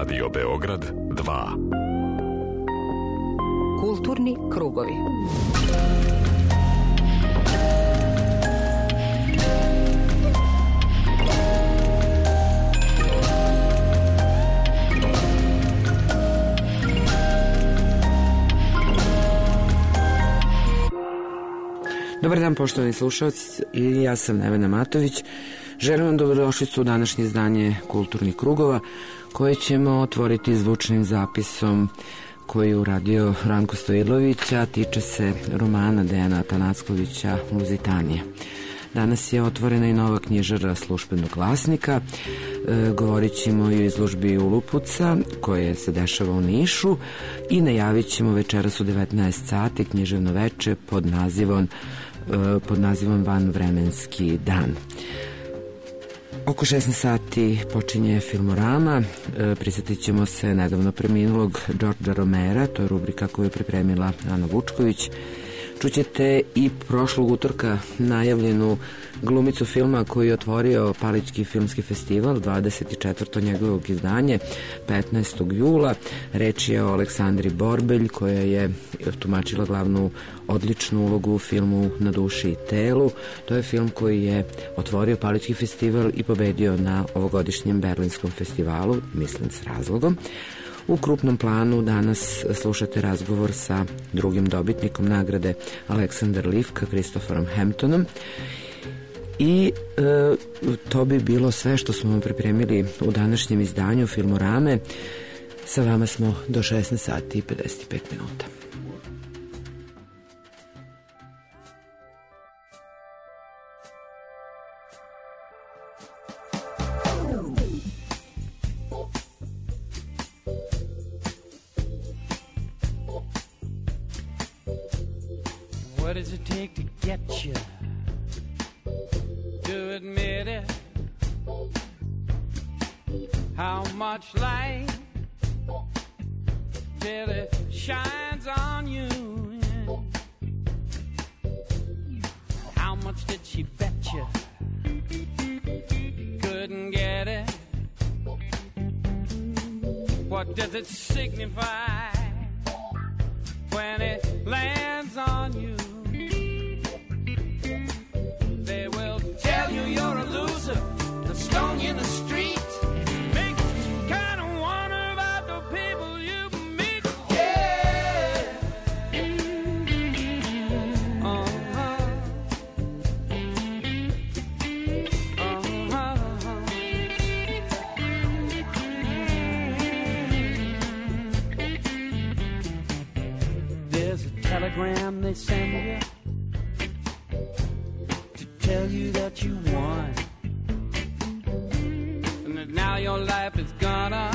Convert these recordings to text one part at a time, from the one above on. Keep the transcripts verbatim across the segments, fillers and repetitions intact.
Radio Beograd dva. Kulturni krugovi. Dobar dan, poštovani slušalci, i ja sam Nevena Matović. Želim vam dobrodošlicu u današnje izdanje Kulturnih krugova, koje ćemo otvoriti zvučnim zapisom koji je uradio Ranko Stojidlović, a tiče se romana Dejana Atanackovića Luzitanija. Danas je otvorena i nova knjižara Službenog glasnika. E, govorit ćemo i o izložbi Ulupuca koje se dešava u Nišu i najavit ćemo večeras u devetnaest sati književno veče pod nazivom, e, pod nazivom Vanvremenski dan. Oko šesnaest sati počinje Filmorama. E, prisjetit ćemo se nedavno preminulog Đorđa Romera, to je rubrika koju je pripremila Ana Vučković. Čućete i prošlog utorka najavljenu glumicu filma koji je otvorio Palički filmski festival, dvadeset četvrto njegovog izdanje, petnaestog jula. Reč je o Aleksandri Borbelj, koja je tumačila glavnu odličnu ulogu u filmu Na duši i telu. To je film koji je otvorio Palički festival i pobedio na ovogodišnjem Berlinskom festivalu, mislim s razlogom. U krupnom planu danas slušate razgovor sa drugim dobitnikom nagrade Aleksandar Livka, Kristoferom Hamptonom. I e, to bi bilo sve što smo vam pripremili u današnjem izdanju Filmorame. Sa vama smo do šesnaest sati i pedeset pet minuta. What does it take to get you to admit it? How much light till it shines on you? How much did she bet you couldn't get it? What does it signify when it lands on you? They will tell you you're a loser, they'll stone you in the street, make you kind of wonder about the people you meet. Yeah. Uh-huh. Uh-huh. There's a telegram they send you tell you that you won, and that now your life is gonna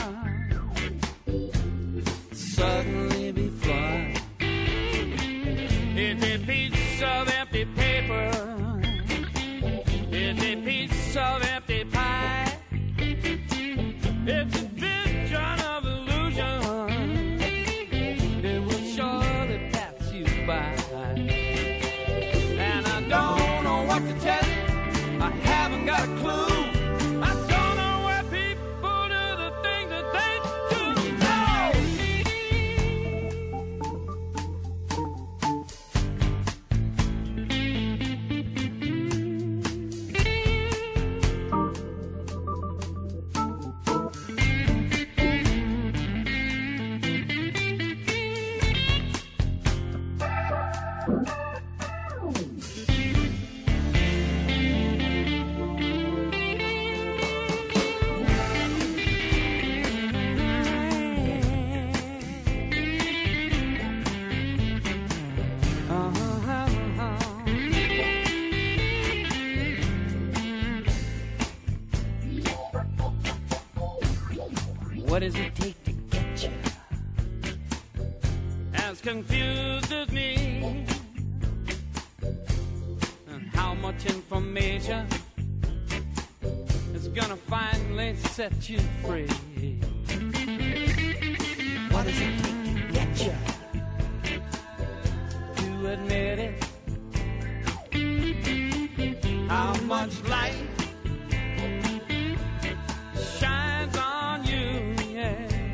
suddenly be fun. It's a piece of empty paper, it's a piece of empty pie, it's a vision of illusion, it will surely pass you by. And I don't know what to tell you, I haven't got a clue. I don't know why people do the things that they do. What does it take to get you as confused as me? And how much information is gonna finally set you free? What does it take to get you to admit it? How much light shines on you, yeah.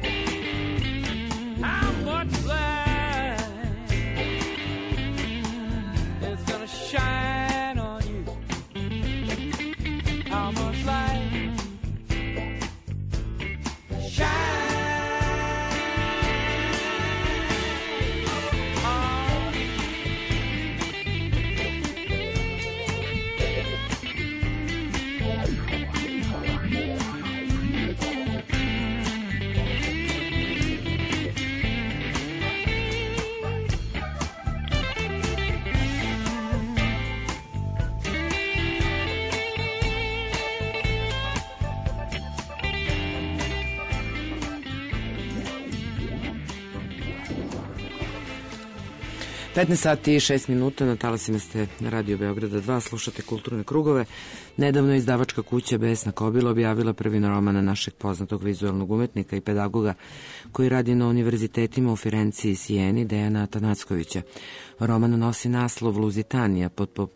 petnaest sati i šest minuta, na talasima ste na Radio Beograda dva, slušate Kulturne krugove. Nedavno je izdavačka kuća Besna Kobila objavila prvi roman našeg poznatog vizualnog umetnika i pedagoga koji radi na univerzitetima u Firenci i Sijeni, Dejana Atanackovića. Roman nosi naslov Luzitanija pod po,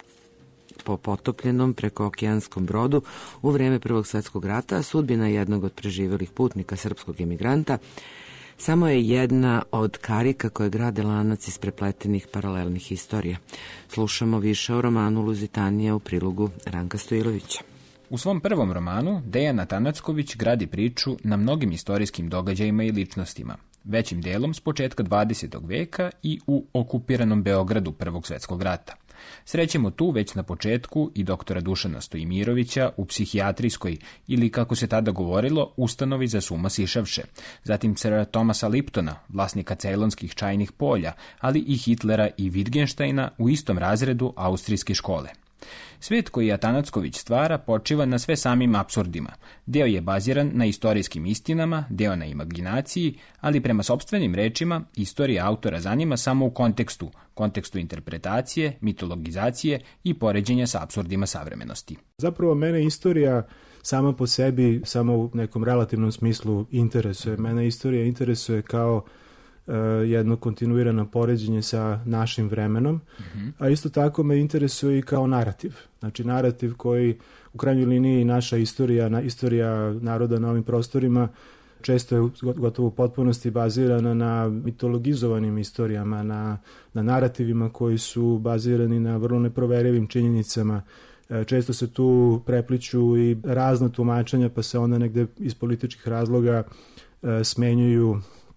po potopljenom prekookeanskom brodu u vreme Prvog svetskog rata, a sudbina jednog od preživelih putnika srpskog emigranta samo je jedna od karika koje grade lanac iz prepletenih paralelnih istorija. Slušamo više o romanu Luzitanija u prilogu Ranka Stojilovića. U svom prvom romanu Dejan Atanacković gradi priču na mnogim istorijskim događajima i ličnostima, većim delom s početka dvadesetog veka i u okupiranom Beogradu Prvog svetskog rata. Srećemo tu već na početku i doktora Dušana Stojimirovića u psihijatrijskoj ili, kako se tada govorilo, ustanovi za suma sišavše, zatim sera Tomasa Liptona, vlasnika cejlonskih čajnih polja, ali i Hitlera i Wittgensteina u istom razredu austrijske škole. Svet koji Atanacković stvara počiva na sve samim apsurdima. Deo je baziran na istorijskim istinama, deo na imaginaciji, ali prema sopstvenim rečima istorija autora zanima samo u kontekstu, kontekstu interpretacije, mitologizacije i poređenja sa apsurdima savremenosti. Zapravo mene istorija sama po sebi, samo u nekom relativnom smislu interesuje. Mene istorija interesuje kao Uh, jedno kontinuirano poređenje sa našim vremenom, mm-hmm. a isto tako me interesuje i kao narativ. Znači narativ koji u krajnjoj liniji naša istorija, na, istorija naroda na ovim prostorima često je gotovo u potpunosti bazirana na mitologizovanim istorijama, na, na narativima koji su bazirani na vrlo neproverivim činjenicama. Uh, često se tu prepliću i razna tumačenja, pa se onda negde iz političkih razloga uh, smenjuju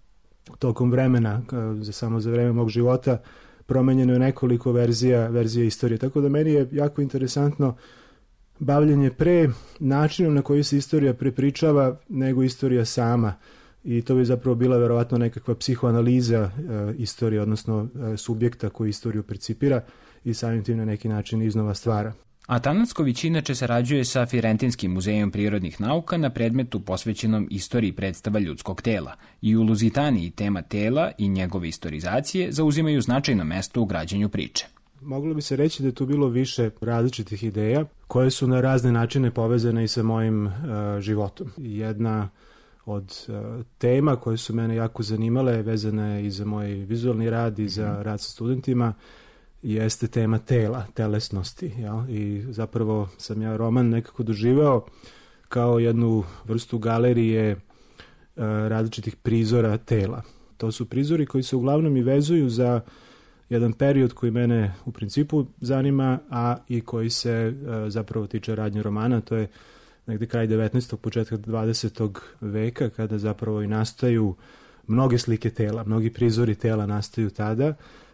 tokom vremena, za samo za vreme mog života, promenjeno je nekoliko verzija, verzija istorije. Tako da meni je jako interesantno bavljenje pre načinom na koji se istorija prepričava nego istorija sama. I to bi zapravo bila verovatno nekakva psihoanaliza e, istorije, odnosno e, subjekta koji istoriju percipira i samim tim na neki način iznova stvara. Atanacković inače sarađuje sa Firentinskim muzejom prirodnih nauka na predmetu posvećenom istoriji predstava ljudskog tela i u Luzitaniji tema tela i njegove istorizacije zauzimaju značajno mesto u građenju priče. Moglo bi se reći da je tu bilo više različitih ideja koje su na razne načine povezane i sa mojim uh, životom. Jedna od uh, tema koje su mene jako zanimale, vezane i za moj vizualni rad i za rad sa studentima, jeste tema tela, telesnosti. Jel? I zapravo sam ja roman nekako doživeo kao jednu vrstu galerije e, različitih prizora tela. To su prizori koji se uglavnom i vezuju za jedan period koji mene u principu zanima, a i koji se e, zapravo tiče radnje romana. To je negde kraj devetnaestog početka dvadesetog veka, kada zapravo i nastaju mnoge slike tela, mnogi prizori tela nastaju tada,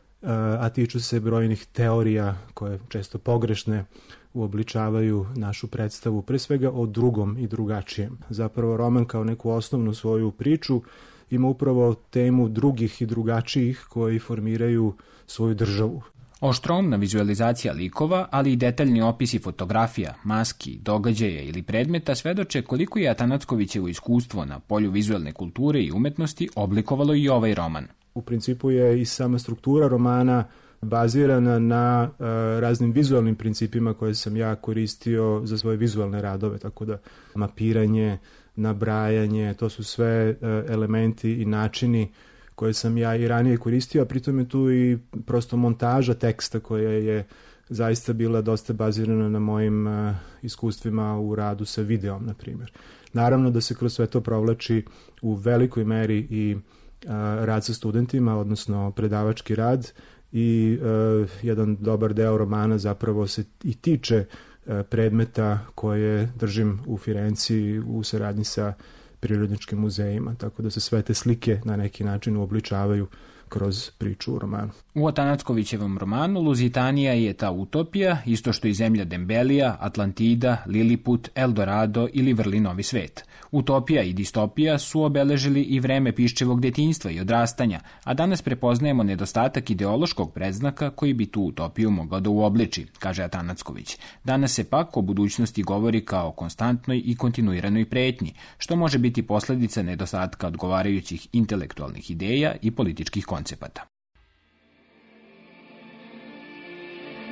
a tiču se brojnih teorija koje često pogrešne uobličavaju našu predstavu, pre svega o drugom i drugačijem. Zapravo roman kao neku osnovnu svoju priču ima upravo temu drugih i drugačijih koji formiraju svoju državu. Oštroumna vizualizacija likova, ali i detaljni opisi fotografija, maski, događaja ili predmeta svedoče koliko je Atanackovićevo iskustvo na polju vizualne kulture i umetnosti oblikovalo i ovaj roman. U principu je i sama struktura romana bazirana na uh, raznim vizualnim principima koje sam ja koristio za svoje vizualne radove, tako da mapiranje, nabrajanje, to su sve uh, elementi i načini koje sam ja i ranije koristio, a pritom je tu i prosto montaža teksta koja je zaista bila dosta bazirana na mojim uh, iskustvima u radu sa videom, na primjer. Naravno da se kroz sve to provlači u velikoj meri i rad sa studentima, odnosno predavački rad, i uh, jedan dobar deo romana zapravo se i tiče uh, predmeta koje držim u Firenci u saradnji sa prirodničkim muzejima, tako da se sve te slike na neki način uobličavaju kroz priču u romanu. U Atanackovićevom romanu Luzitanija je ta utopija, isto što i zemlja Dembelija, Atlantida, Liliput, Eldorado ili vrli novi svet. Utopija i distopija su obeležili i vreme piščevog detinjstva i odrastanja, a danas prepoznajemo nedostatak ideološkog predznaka koji bi tu utopiju mogao da uobliči, kaže Atanacković. Danas se pak o budućnosti govori kao o konstantnoj i kontinuiranoj pretnji, što može biti posledica nedostatka odgovarajućih intelektualnih ideja i političkih koncepata.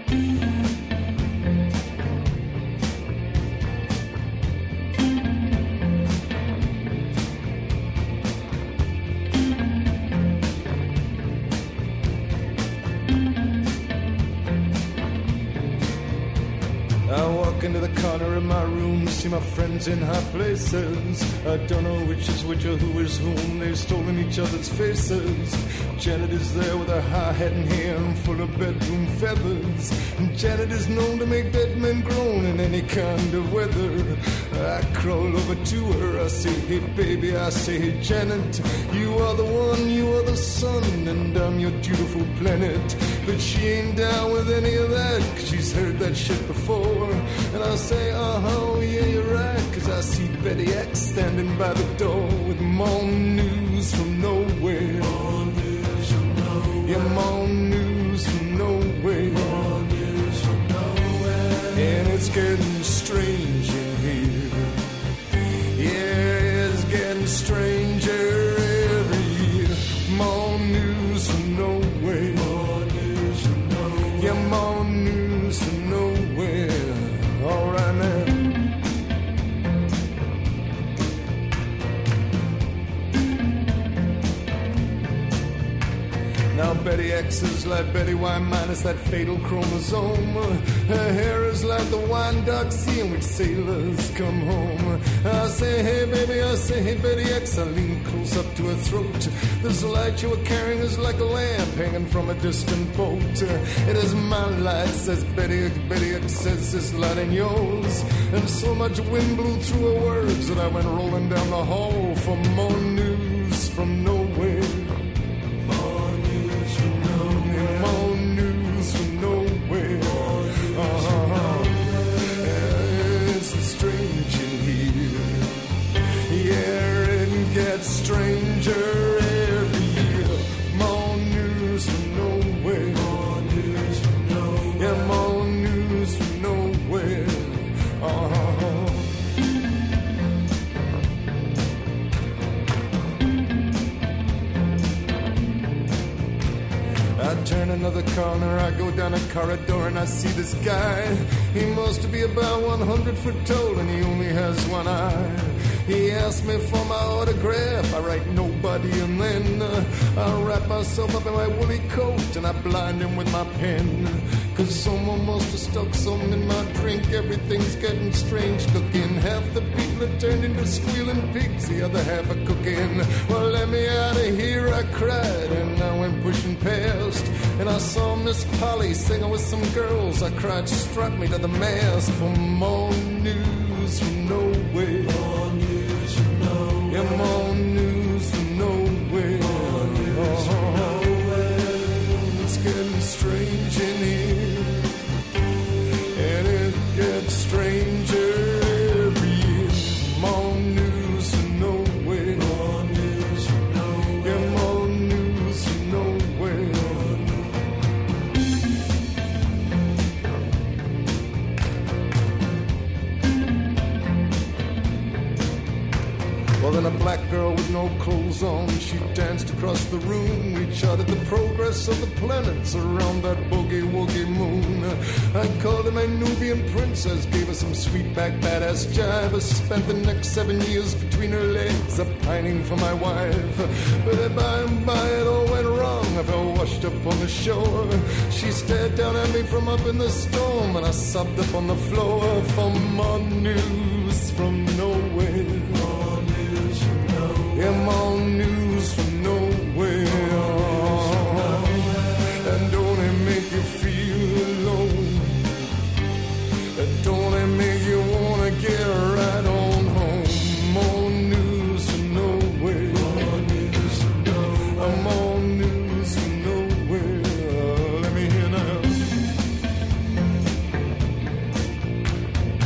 I walk into the corner of my room, see my friends in high places. I don't know which is which or who is whom. They've stolen each other's faces. Janet is there with her high hat and hair and full of bedroom feathers. And Janet is known to make dead men groan in any kind of weather. I crawl over to her, I say, hey baby, I say, hey Janet, you are the one, you are the sun, and I'm your beautiful planet. But she ain't down with any of that, 'cause she's heard that shit before. And I say, uh-huh, yeah, you're right, 'cause I see Betty X standing by the door with more news from nowhere. More news from nowhere. Yeah, more news from nowhere. More news from nowhere. And it's getting strange in here. Yeah, it's getting stranger every year. More news from nowhere. More news from nowhere. Yeah, more news from nowhere. All right now. Now Betty X is like Betty Y minus that fatal chromosome. Her hair is like the wine dark sea in which sailors come home. I say, hey baby, I say, hey Betty X. I lean close up to her throat. This light you are carrying is like a lamp hanging from a distant boat. It is my light, says Betty X. Betty X says, this light in yours. And so much wind blew through her words that I went rolling down the hall for more news from nowhere. More news from nowhere. More news from nowhere. Uh-huh. It's strange in here. Yeah, it gets stranger every year. More news from nowhere. More news from nowhere. Yeah, more news from nowhere. Uh-huh. I turn another corner, I go down a corridor and I see this guy. He must be about one hundred foot tall and he only has one eye. He asked me for my autograph, I write nobody and then uh, I wrap myself up in my woolly coat and I blind him with my pen. Cause someone must have stuck something in my drink, everything's getting strange looking. Half the people are turned into squealing pigs, the other half are cooking. Well, let me out of here, I cried, and I went pushing past. And I saw Miss Polly singing with some girls. I cried, struck me to the mast for more news from nowhere. More news from nowhere. Yeah, more news from nowhere. More news from nowhere. It's getting strange in here, and it gets stranger every year. More news from nowhere. More news from nowhere. Yeah, more news from nowhere. Well, then a black girl with no clothes on, she danced across the room. We charted the progress of the planets around that boogie-woogie moon. I called her my Nubian princess, gave her some sweet back badass jive. I spent the next seven years between her legs, a pining for my wife. But by and by it all went wrong, I fell washed up on the shore. She stared down at me from up in the storm, and I sobbed up on the floor for more news from nowhere. More news from nowhere. Yeah, more news from nowhere. And don't it make you feel alone? And don't it make you wanna get right on home? More news from nowhere. More news from nowhere. More news from nowhere. Let me hear now.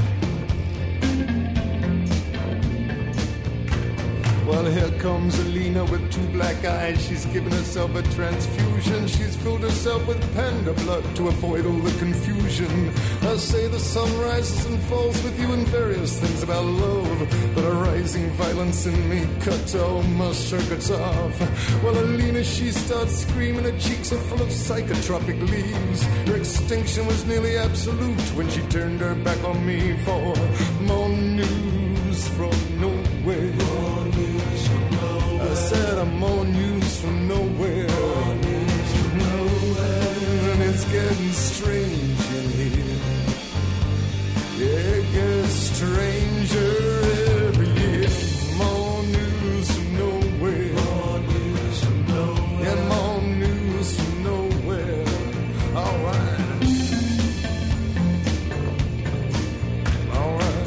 Well, here comes a lean Lena with two black eyes. She's given herself a transfusion. She's filled herself with panda blood to avoid all the confusion. I say the sun rises and falls with you and various things about love, but a rising violence in me cut all my circuits off. Well, Alina, she starts screaming. Her cheeks are full of psychotropic leaves. Her extinction was nearly absolute when she turned her back on me for more news from nowhere. More news from nowhere. I said I'm more news from nowhere. More news from nowhere. And it's getting strange in here. Yeah, it gets stranger every year. More news from nowhere. More news from nowhere. And more news from nowhere. All right. All right.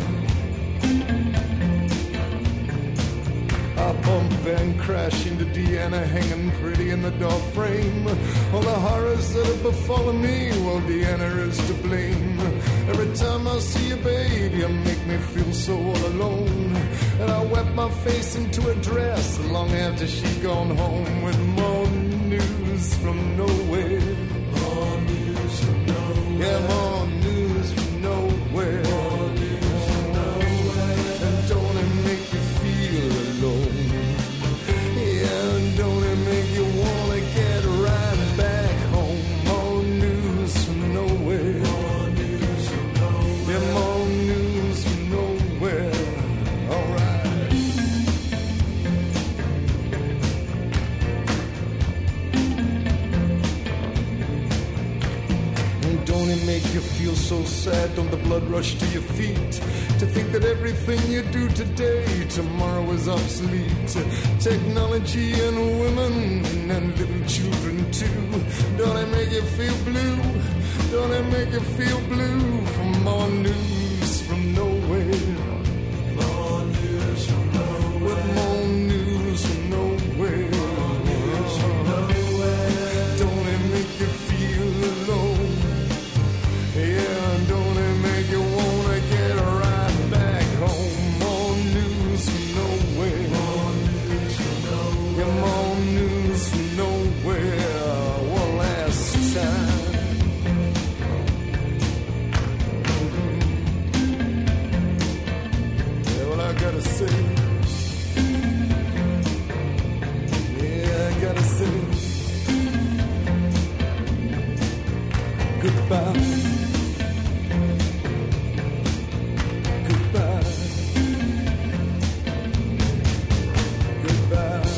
I bump and crash into Deanna hanging pretty in the door frame. All the horrors that have befallen me, well, Deanna is to blame. Every time I see you, baby, you make me feel so all alone. And I wet my face into a dress long after she gone home with more news from nowhere. More news from nowhere. Yeah, more news from nowhere. More news from nowhere. And don't it make you feel alone? Yeah, and don't it make you wanna get right back home? More news from nowhere. More news from nowhere. Yeah, more news from nowhere. All right. And don't it make you feel so sad? Don't the blood rush to your feet to think that everything you do today, tomorrow is obsolete? Technology and women and little children too. Don't it make you feel blue? Don't it make you feel blue for more news from nowhere? More news from nowhere. With more news from nowhere. More news from nowhere. Don't it make you feel alone? Yeah, don't it make you wanna get right back home? More news from nowhere. More news from nowhere. Yeah, more news from nowhere. One last time. Yeah, well, I gotta say, yeah, I gotta say goodbye. Goodbye. Goodbye.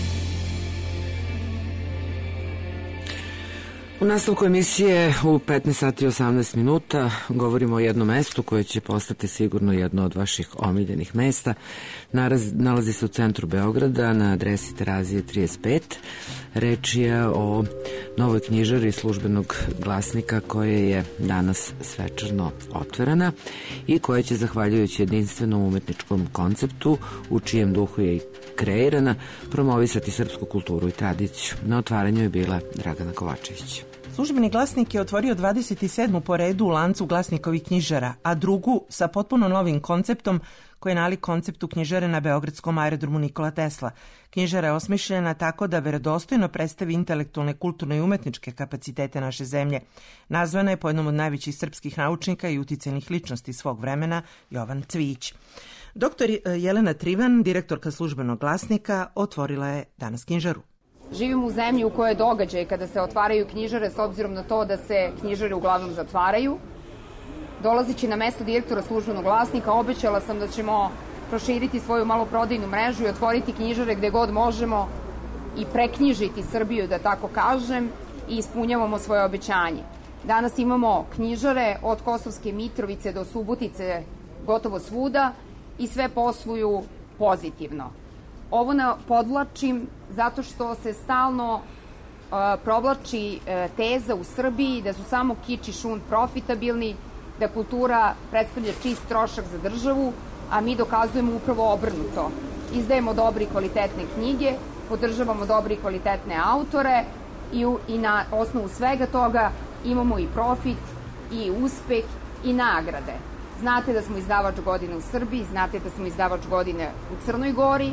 U nastavku emisije u petnaest sati i osamnaest minuta govorimo o jednom mestu koje će postati sigurno jedno od vaših omiljenih mesta. Naraz, nalazi se u centru Beograda na adresi Terazije trideset pet. Reč je o novoj knjižari Službenog glasnika koja je danas svečarno otvorena i koja će, zahvaljujući jedinstvenom umetničkom konceptu u čijem duhu je i kreirana, promovisati srpsku kulturu i tradiciju. Na otvaranju je bila Dragana Kovačević. Službeni glasnik je otvorio dvadeset sedmu po redu u lancu glasnikovih knjižara, a drugu sa potpuno novim konceptom koji je nalik konceptu knjižare na beogradskom aerodromu Nikola Tesla. Knjižara je osmišljena tako da verodostojno predstavi intelektualne, kulturne i umetničke kapacitete naše zemlje. Nazvana je po jednom od najvećih srpskih naučnika i uticajnih ličnosti svog vremena, Jovan Cvijić. Doktor Jelena Trivan, direktorka Službenog glasnika, otvorila je danas knjižaru. Živimo u zemlji u kojoj je događaj kada se otvaraju knjižare, s obzirom na to da se knjižare uglavnom zatvaraju. Dolazeći na mesto direktora Službenog glasnika, obećala sam da ćemo proširiti svoju maloprodajnu mrežu i otvoriti knjižare gde god možemo i preknjižiti Srbiju, da tako kažem, i ispunjavamo svoje obećanje. Danas imamo knjižare od Kosovske Mitrovice do Subotice gotovo svuda i sve posluju pozitivno. Ovo podvlačim zato što se stalno uh, provlači uh, teza u Srbiji da su samo kič i šund profitabilni, da kultura predstavlja čist trošak za državu, a mi dokazujemo upravo obrnuto. Izdajemo dobre i kvalitetne knjige, podržavamo dobre i kvalitetne autore i, u, i na osnovu svega toga imamo i profit, i uspeh, i nagrade. Znate da smo izdavač godine u Srbiji, znate da smo izdavač godine u Crnoj Gori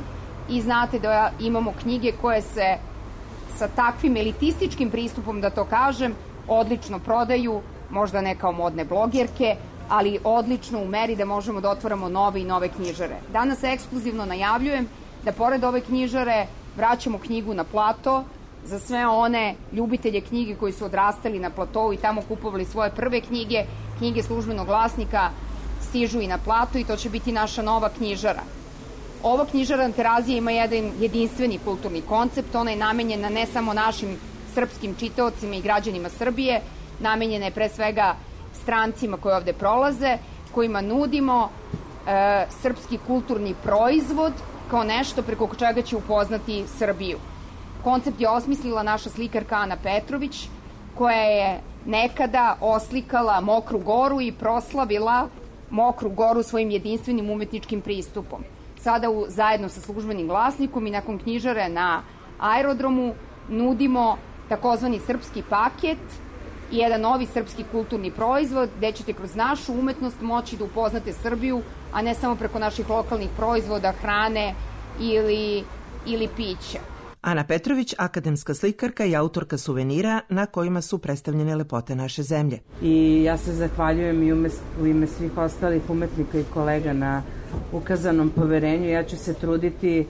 i znate da imamo knjige koje se sa takvim elitističkim pristupom, da to kažem, odlično prodaju, možda ne kao modne blogerke, ali odlično u meri da možemo da otvaramo nove i nove knjižare. Danas ekskluzivno najavljujem da pored ove knjižare vraćamo knjigu na plato za sve one ljubitelje knjige koji su odrastali na platovu i tamo kupovali svoje prve knjige. Knjige Službenog glasnika stižu i na plato i to će biti naša nova knjižara. Ova knjižara na Terazije ima jedan jedinstveni kulturni koncept, ona je namenjena ne samo našim srpskim čitaocima i građanima Srbije, namenjena je pre svega strancima koji ovde prolaze, kojima nudimo e, srpski kulturni proizvod kao nešto preko čega će upoznati Srbiju. Koncept je osmislila naša slikarka Ana Petrović, koja je nekada oslikala Mokru Goru i proslavila Mokru Goru svojim jedinstvenim umetničkim pristupom. Sada u, zajedno sa Službenim glasnikom i nakon knjižare na aerodromu nudimo takozvani srpski paket i jedan novi srpski kulturni proizvod gde ćete kroz našu umetnost moći da upoznate Srbiju, a ne samo preko naših lokalnih proizvoda, hrane ili, ili pića. Ana Petrović, akademska slikarka i autorka suvenira na kojima su predstavljene lepote naše zemlje. I ja se zahvaljujem i ume, u ime svih ostalih umetnika i kolega na ukazanom poverenju. Ja ću se truditi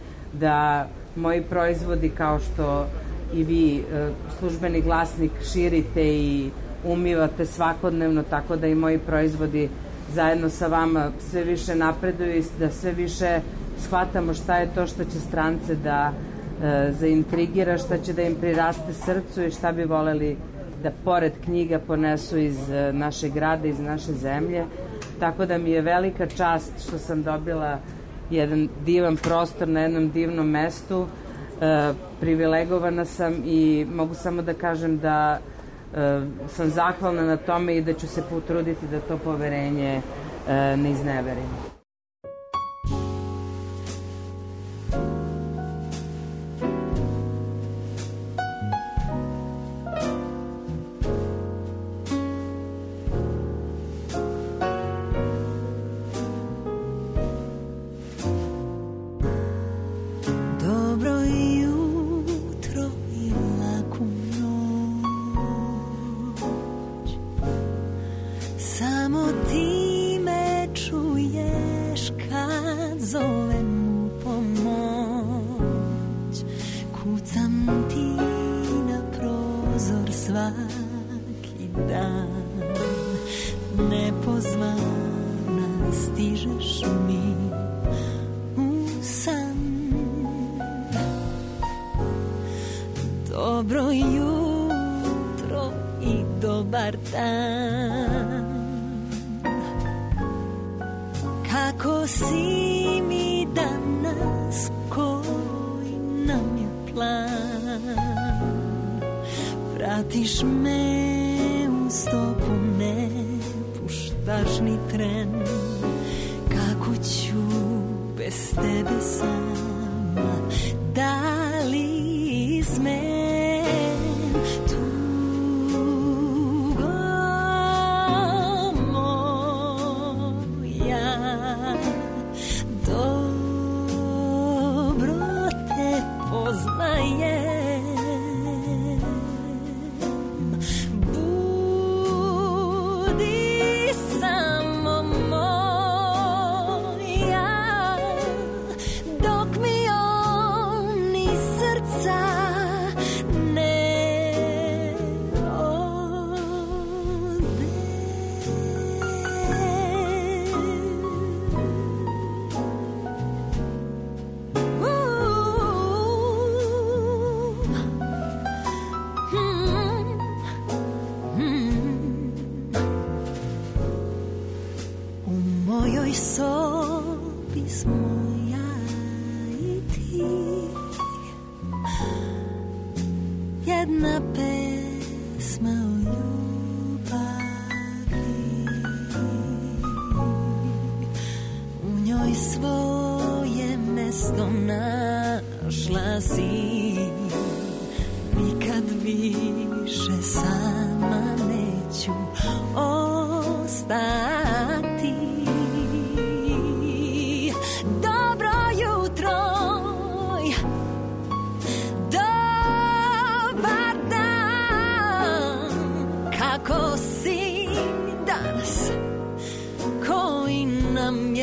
da moji proizvodi, kao što i vi Službeni glasnik širite i umivate svakodnevno, tako da i moji proizvodi zajedno sa vama sve više napreduju i da sve više shvatamo šta je to što će strance da e, zaintrigira, šta će da im priraste srcu i šta bi voleli da pored knjiga ponesu iz e, našeg grada, iz naše zemlje. Tako da mi je velika čast što sam dobila jedan divan prostor na jednom divnom mestu. E, privilegovana sam i mogu samo da kažem da e, sam zahvalna na tome i da ću se potruditi da to poverenje e, ne izneverim.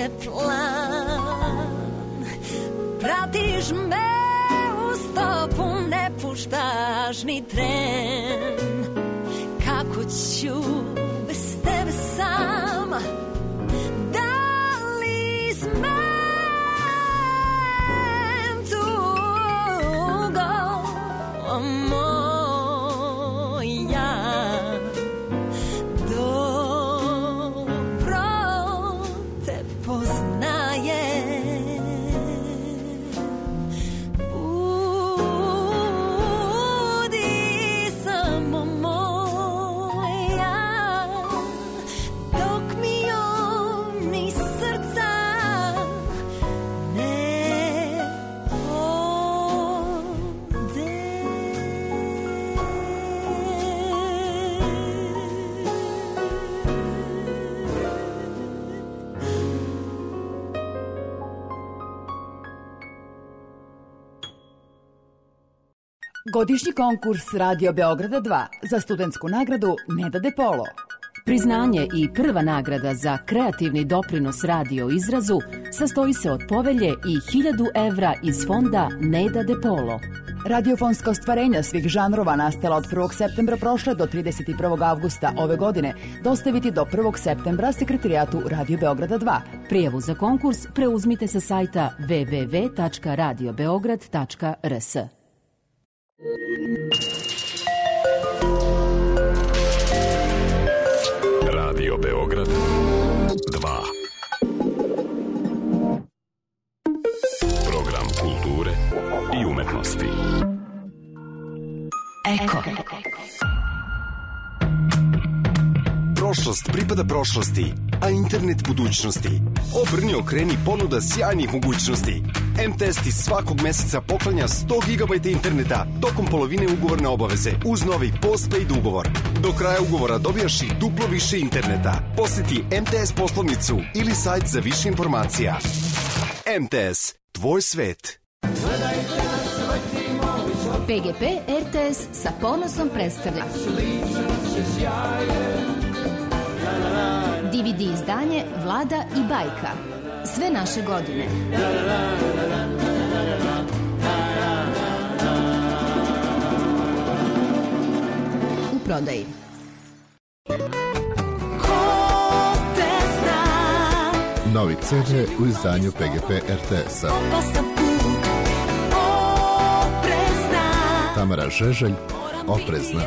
je plan. Pratiš me u stopu, ne puštaš ni tren. Kako ću bez tebe sama, da li smem tugo moja, dobro te poznajem. Budi samo moja, dok mi oni srca ne ode. Godišnji konkurs Radio Beograda dva za studentsku nagradu Neda De Polo. Priznanje i prva nagrada za kreativni doprinos radio izrazu sastoji se od povelje i hiljadu evra iz fonda Neda De Polo. Radiofonska ostvarenja svih žanrova nastala od prvog septembra prošle do trideset prvog avgusta ove godine dostaviti do prvog septembra sekretarijatu Radio Beograda dva. Prijavu za konkurs preuzmite sa sajta w w w tačka radio beograd tačka r s. Radio Beograd dva. Program kulture i umetnosti. Eko. Prošlost pripada prošlosti, a internet budućnosti. Obrni, okreni, ponuda sjajnih mogućnosti. M T S ti svakog meseca poklanja sto gigabajta interneta tokom polovine ugovorne obaveze uz novi postpaid ugovor. Do kraja ugovora dobijaš i duplo više interneta. Poseti M T S poslovnicu ili sajt za više informacija. M T S, tvoj svet. P G P R T S sa ponosom predstavlja D V D izdanje Vlada i bajka. Sve naše godine. U prodaji. Novi C D u izdanju P G P R T S-a. Tamara Žeželj, Oprezna.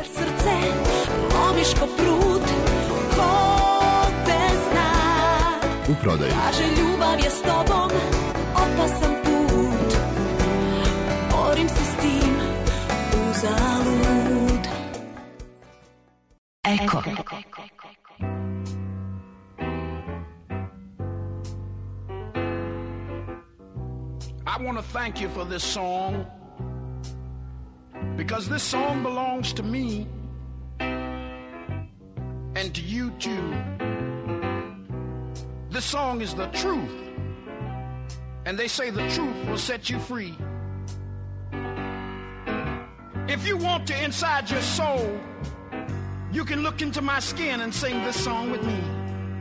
U prodaji. Kaže, ljubav je s tobom opasan put, borim se s tim uzalud. Eko. I want to thank you for this song, because this song belongs to me and to you too. This song is the truth, and they say the truth will set you free. If you want to inside your soul, you can look into my skin and sing this song with me.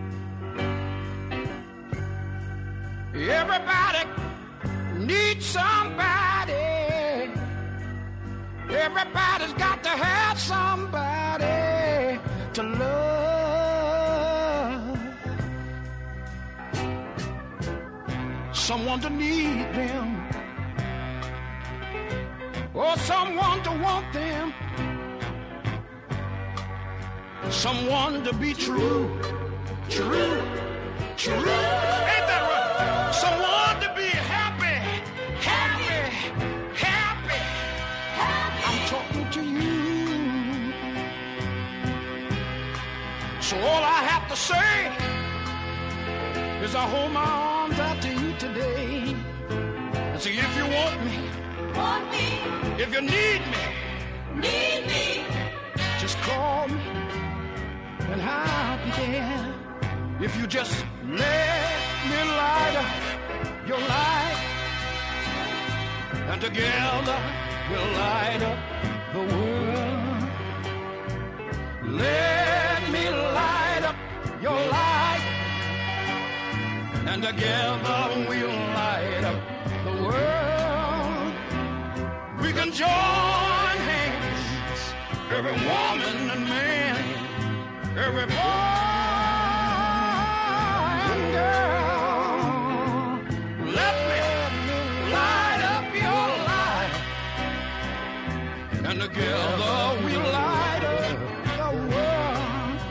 Everybody needs somebody. Everybody's got to have somebody to love. Someone to need them, or someone to want them, someone to be true, true, true. Ain't that right? Someone to be happy, happy, happy, happy. I'm talking to you. So all I have to say is I hold my arms out to you today and say, if you want me, want me, if you need me, need me, just call me and I'll be there. If you just let me light up your light, and together we'll light up the world. Let me light up your light, and and together we'll light up the world. We can join hands, every woman and man, every boy and girl. Let me light up your life, and together we'll light up the world.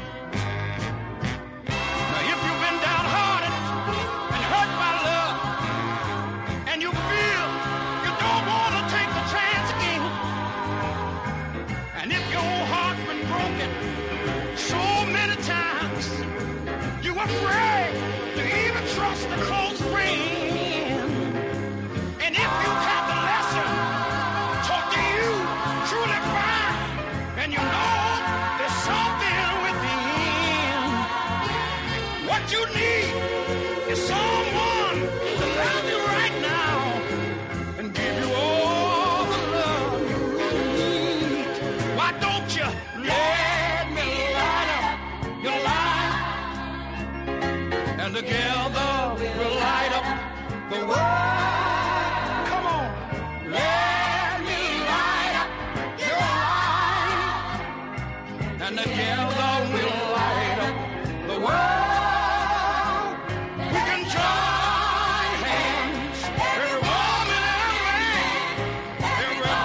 Now if you've been downhearted and hurt by love, and you feel you don't want to take the chance again, and if your heart's been broken so many times, you're afraid to even trust a close friend, and if you've had the lesson taught to you truly fine, and you know there's something within, what you need is someone to love you right now and give you all the love you need. Why don't you let me light up your life, and together we'll light up the world. Come on, let me light up your life, and together we'll light up the world. We can join hands, every woman and man, every boy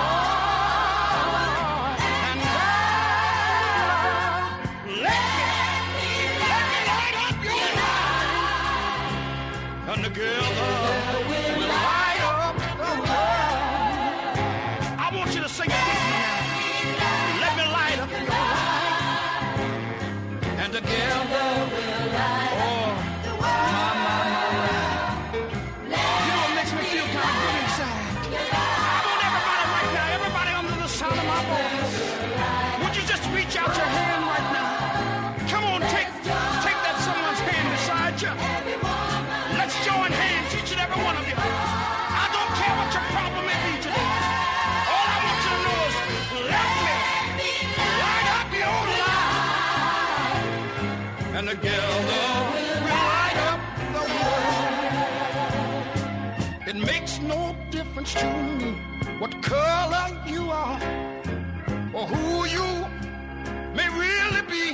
and girl. Let me, let me light up your life, and together we'll light up the world. I want you to sing it with me now. Let me light up your life, and together we'll light up the world. My, my, my, my. You know, it makes me feel kind of good inside. I want everybody right now, everybody under the sound of my voice, would you just reach out your hand right now? Come on, take, take that someone's hand beside you. Let's join hands, each and every one of you. I don't care what your problem may be today. All I want you to know is, let me light up your life, and together we'll light up the world. It makes no difference to me what color you are or who you may really be.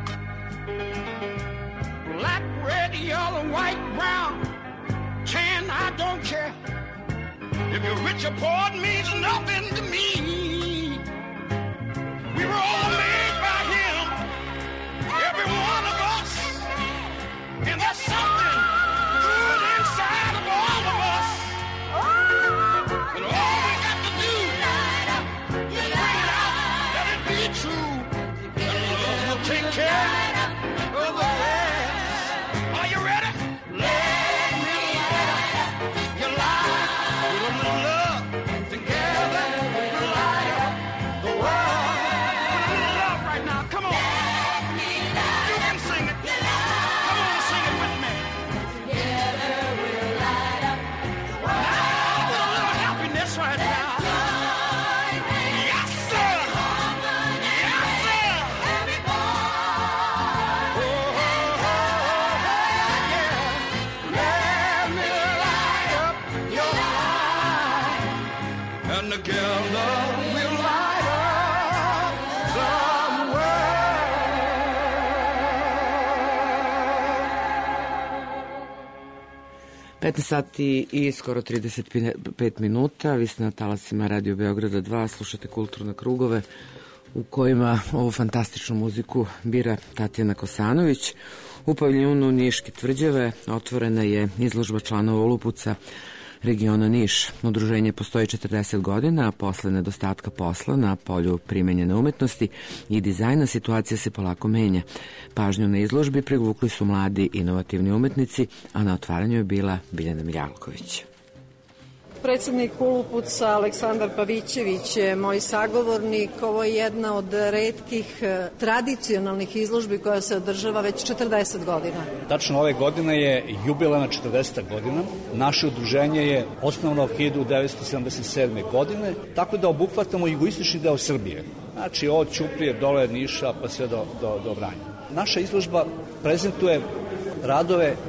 Black, red, yellow, white, brown, tan, I don't care. If you're rich or poor, it means nothing to me. We were all made by him, every one of us, and there's something good inside of all of us. And all we got to do is bring it out, let it be true, and love will take care of the rest. Are you ready? Let me light up your life with a little love. Together we'll light up the world. With a little love right now. Come on. You can sing it. Come on and sing it with me. Together we'll light up the world. Now, with a little happiness right now. Yes, sir. Yes, sir. Oh, oh, oh, yeah. Let me light up your life, and together we'll light up the world. petnaest sati i skoro trideset pet minuta, vi ste na talasima Radio Beograda dva, slušate Kulturne krugove u kojima ovu fantastičnu muziku bira Tatjana Kosanović. U paviljonu Niške tvrđave otvorena je izložba članova Olupuca regiona Niš. Udruženje postoji četrdeset godina, a posle nedostatka posla na polju primenjene umetnosti i dizajna situacija se polako menja. Pažnju na izložbi privukli su mladi inovativni umetnici, a na otvaranju je bila Biljana Miljalković. Predsednik Ulupuca Aleksandar Pavićević je moj sagovornik. Ovo je jedna od retkih tradicionalnih izložbi koja se održava već četrdeset godina. Tačno ove godine je jubilejna četrdeseta godina. Naše udruženje je osnovano hiljadu devetsto sedamdeset sedme. godine, tako da obuhvatamo jugoistočni deo Srbije. Znači od Ćuprije, dole Niša pa sve do, do, do Vranja. Naša izložba prezentuje radove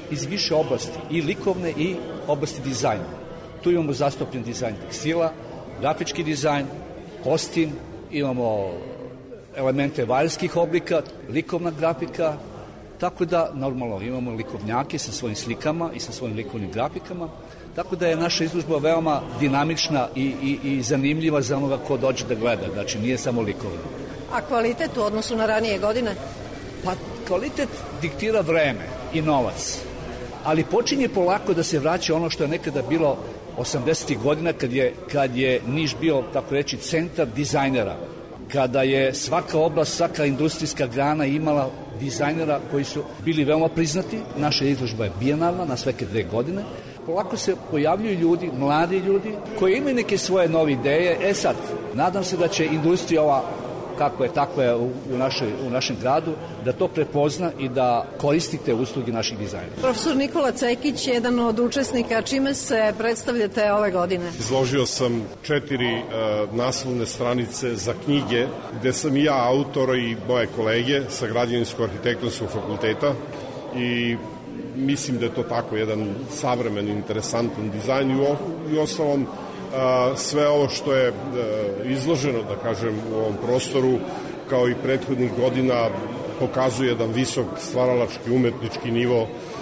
iz više oblasti, i likovne i oblasti dizajna. Tu imamo zastupljen dizajn tekstila, grafički dizajn, kostim, imamo elemente valjskih oblika, likovna grafika, tako da normalno imamo likovnjake sa svojim slikama i sa svojim likovnim grafikama, tako da je naša izložba veoma dinamična i, i, i zanimljiva za onoga ko dođe da gleda, znači nije samo likovna. A kvalitet u odnosu na ranije godine? Pa kvalitet diktira vreme i novac, ali počinje polako da se vraća ono što je nekada bilo osamdesetih godina kad je, kad je Niš bio, tako reći, centar dizajnera, kada je svaka oblast, svaka industrijska grana imala dizajnera koji su bili veoma priznati. Naša izložba je bijenalna na sveke dve godine. Polako se pojavljuju ljudi, mladi ljudi, koji imaju neke svoje nove ideje. E sad, nadam se da će industrija ova, kako je, tako je u, u, našoj, u našem gradu, da to prepozna i da koristite usluge naših dizajnera. Profesor Nikola Cekić, jedan od učesnika, čime se predstavljate ove godine? Izložio sam četiri uh, naslovne stranice za knjige, gde sam i ja autor i moje kolege sa Građevinsko-arhitektonskog fakulteta i mislim da je to tako jedan savremen, interesantan dizajn i, o, i osnovom a, sve ovo što je a, izloženo, da kažem, u ovom prostoru, kao i prethodnih godina, pokazuje jedan visok stvaralački umetnički nivo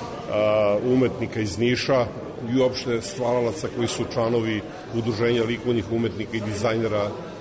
a, umetnika iz Niša i uopšte stvaralaca koji su članovi Udruženja likovnih umetnika i dizajnera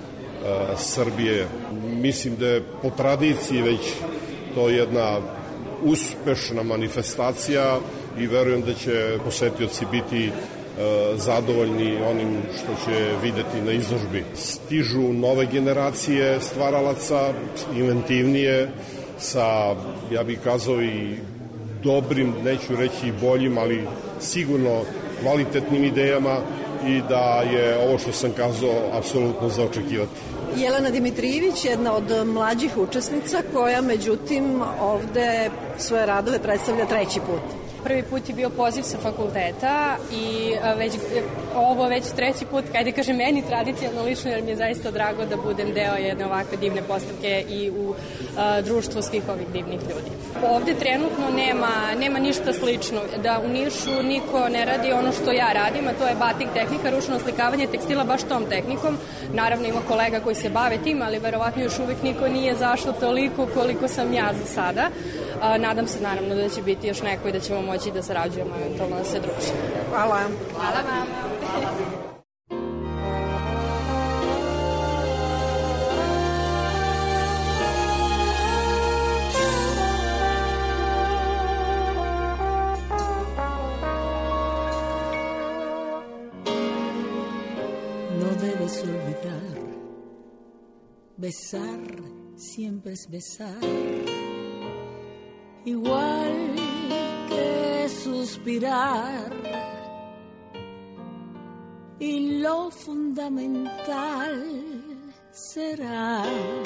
a, Srbije. Mislim da je po tradiciji već to jedna uspešna manifestacija i verujem da će posetioci biti e, zadovoljni onim što će videti na izložbi. Stižu nove generacije stvaralaca, inventivnije, sa, ja bih kazao, i dobrim, neću reći i boljim, ali sigurno kvalitetnim idejama i da je ovo što sam kazao apsolutno za očekivati. Jelena Dimitrijević, jedna od mlađih učesnica koja međutim ovde svoje radove predstavlja treći put. Prvi put je bio poziv sa fakulteta i već, ovo već treći put, kada kažem meni tradicionalno lično, jer mi je zaista drago da budem deo jedne ovakve divne postavke i u a, društvu svih ovih divnih ljudi. Ovde trenutno nema, nema ništa slično, da u Nišu niko ne radi ono što ja radim, a to je batik tehnika, ručno oslikavanje tekstila baš tom tehnikom. Naravno ima kolega koji se bave tim, ali verovatno još uvijek niko nije zašao toliko koliko sam ja za sada. A, nadam se naravno da će biti još neko i da ćemo moći da sarađujemo, eventualno da se družimo. Hvala. Hvala vam. No debes olvidar, besar siempre es besar, igual que suspirar, y lo fundamental será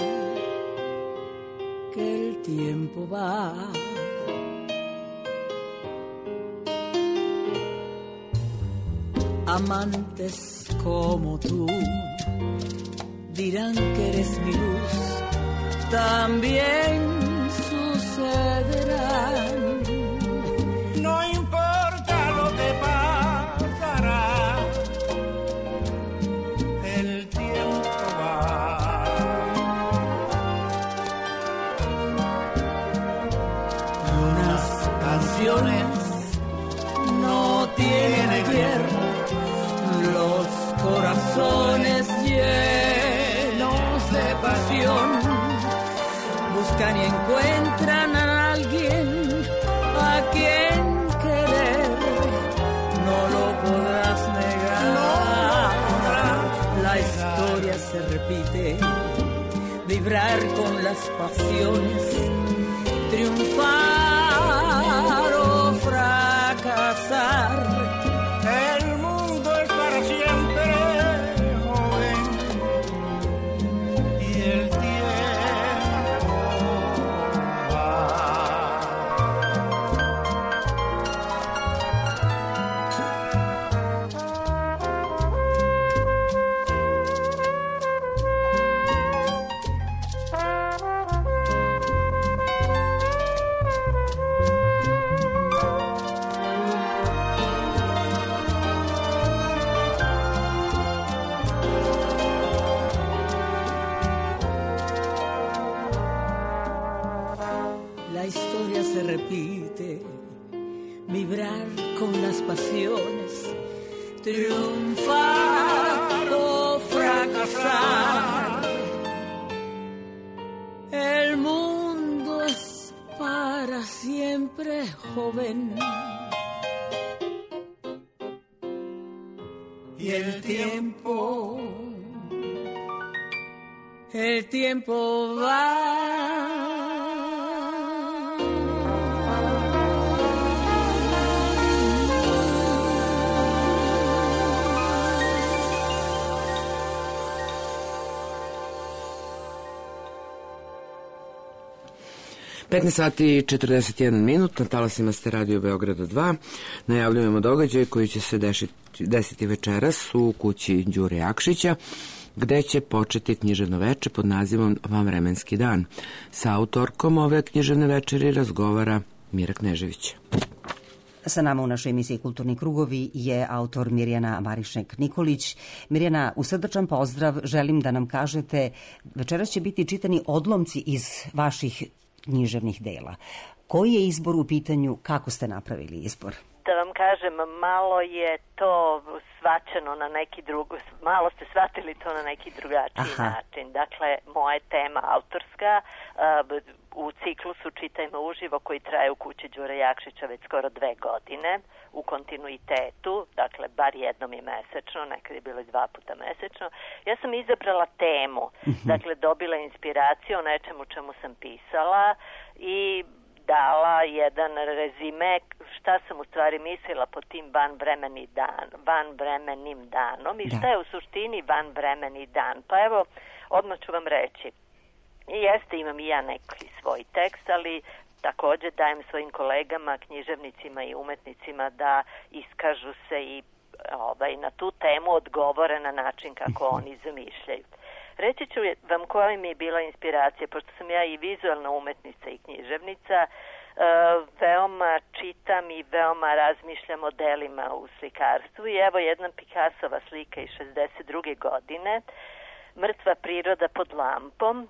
que el tiempo va. Amantes como tú dirán que eres mi luz, también sucederán. No importa lo que pasará, el tiempo va. Unas canciones no tienen ayer, los corazones llenos de pasión buscan y encuentran a alguien a quien querer, no lo podrás negar. No. La historia se repite, vibrar con las pasiones, triunfar o fracasar. El mundo es para siempre joven y el tiempo va. se repite, vibrar con las pasiones, triunfar o fracasar. El mundo es para siempre joven y el tiempo, el tiempo va. petnaest sati i četrdeset jedan minut, na talasima ste Radio Beograda dva. Najavljujemo događaj koji će se dešiti, desiti večeras u kući Đure Jakšića, gde će početi književno veče pod nazivom Vanvremenski dan. Sa autorkom ove književne večeri razgovara Mira Knežević. Sa nama u našoj emisiji Kulturni krugovi je autor Mirjana Marišek-Nikolić. Mirjana, u srdačan pozdrav, želim da nam kažete, večeras će biti čitani odlomci iz vaših književnih dela. Koji je izbor u pitanju, kako ste napravili izbor? Da vam kažem, malo je to svačeno na neki drugo, malo ste shvatili to na neki drugačiji Aha. način. Dakle, moja tema autorska, u ciklusu Čitajmo uživo koji traje u kući Đure Jakšića već skoro dve godine, u kontinuitetu, dakle, bar jednom je mesečno, nekad je bilo dva puta mesečno. Ja sam izabrala temu, dakle, dobila inspiraciju o nečemu čemu sam pisala i dala jedan rezime šta sam u stvari mislila pod tim vanvremeni dan, vanvremenim danom i šta je u suštini vanvremeni dan. Pa evo, odmah ću vam reći. I jeste, imam i ja neki svoj tekst, ali također dajem svojim kolegama, književnicima i umetnicima da iskažu se i ovaj, na tu temu odgovore na način kako oni zamišljaju. Reći ću vam koja mi je bila inspiracija, pošto sam ja i vizualna umetnica i književnica, veoma čitam i veoma razmišljam o delima u slikarstvu i evo jedna Picassova slika iz šezdeset druge godine, Mrtva priroda pod lampom.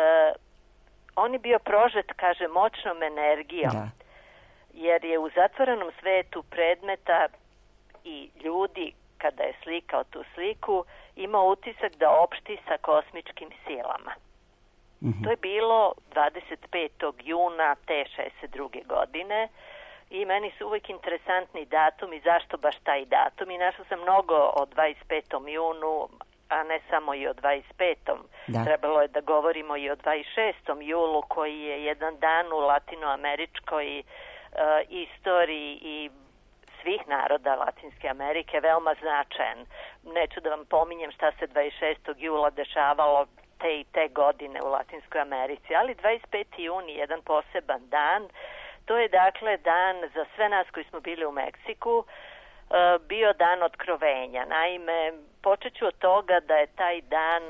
On je bio prožet, kaže, moćnom energijom, da. Jer je u zatvorenom svetu predmeta i ljudi, kada je slikao tu sliku, imao utisak da opšti sa kosmičkim silama. Mm-hmm. To je bilo dvadeset petog juna te šezdeset druge godine i meni su uvijek interesantni datumi, zašto baš taj datum, i našla sam mnogo o dvadeset petom junu, a ne samo i o dvadeset petom Da. Trebalo je da govorimo i o dvadeset šestom julu koji je jedan dan u latinoameričkoj uh, istoriji i svih naroda Latinske Amerike veoma značajan. Neću da vam pominjem šta se dvadeset šestog jula dešavalo te i te godine u Latinskoj Americi, ali dvadeset peti juni je jedan poseban dan. To je dakle dan za sve nas koji smo bili u Meksiku, bio dan otkrovenja. Naime, počet ću od toga da je taj dan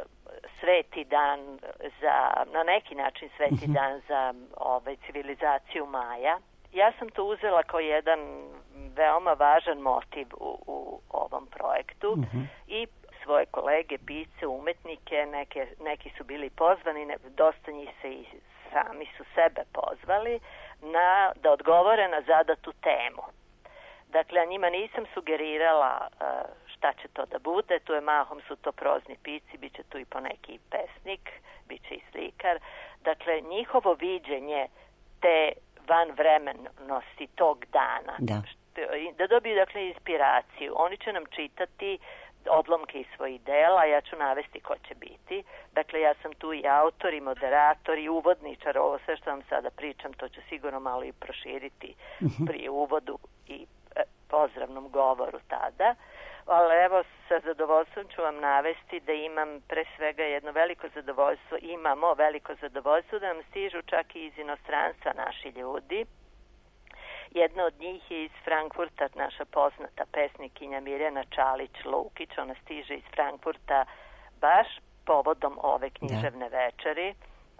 sveti dan za, na neki način sveti mm-hmm. dan za ovaj, civilizaciju Maja. Ja sam to uzela kao jedan veoma važan motiv u, u ovom projektu mm-hmm. i svoje kolege, pisce, umetnike, neke, neki su bili pozvani, ne, dosta njih se i sami su sebe pozvali na, da odgovore na zadatu temu. Dakle, a njima nisam sugerirala uh, šta će to da bude, tu je mahom su to prozni pisci, bit će tu i poneki pesnik, bit će i slikar. Dakle, njihovo viđenje te vanvremenosti tog dana, da, da dobiju dakle inspiraciju. Oni će nam čitati odlomke iz svojih dela, ja ću navesti ko će biti. Dakle, ja sam tu i autor, i moderator, i uvodničar. Ovo sve što vam sada pričam, to ću sigurno malo i proširiti mm-hmm. prije uvodu i e, pozdravnom govoru tada. Ali evo, sa zadovoljstvom ću vam navesti da imam pre svega jedno veliko zadovoljstvo, imamo veliko zadovoljstvo da nam stižu čak i iz inostranstva naši ljudi. Jedna od njih je iz Frankfurta, naša poznata pesnikinja Mirjana Čalić-Lukić. Ona stiže iz Frankfurta baš povodom ove književne da. večeri,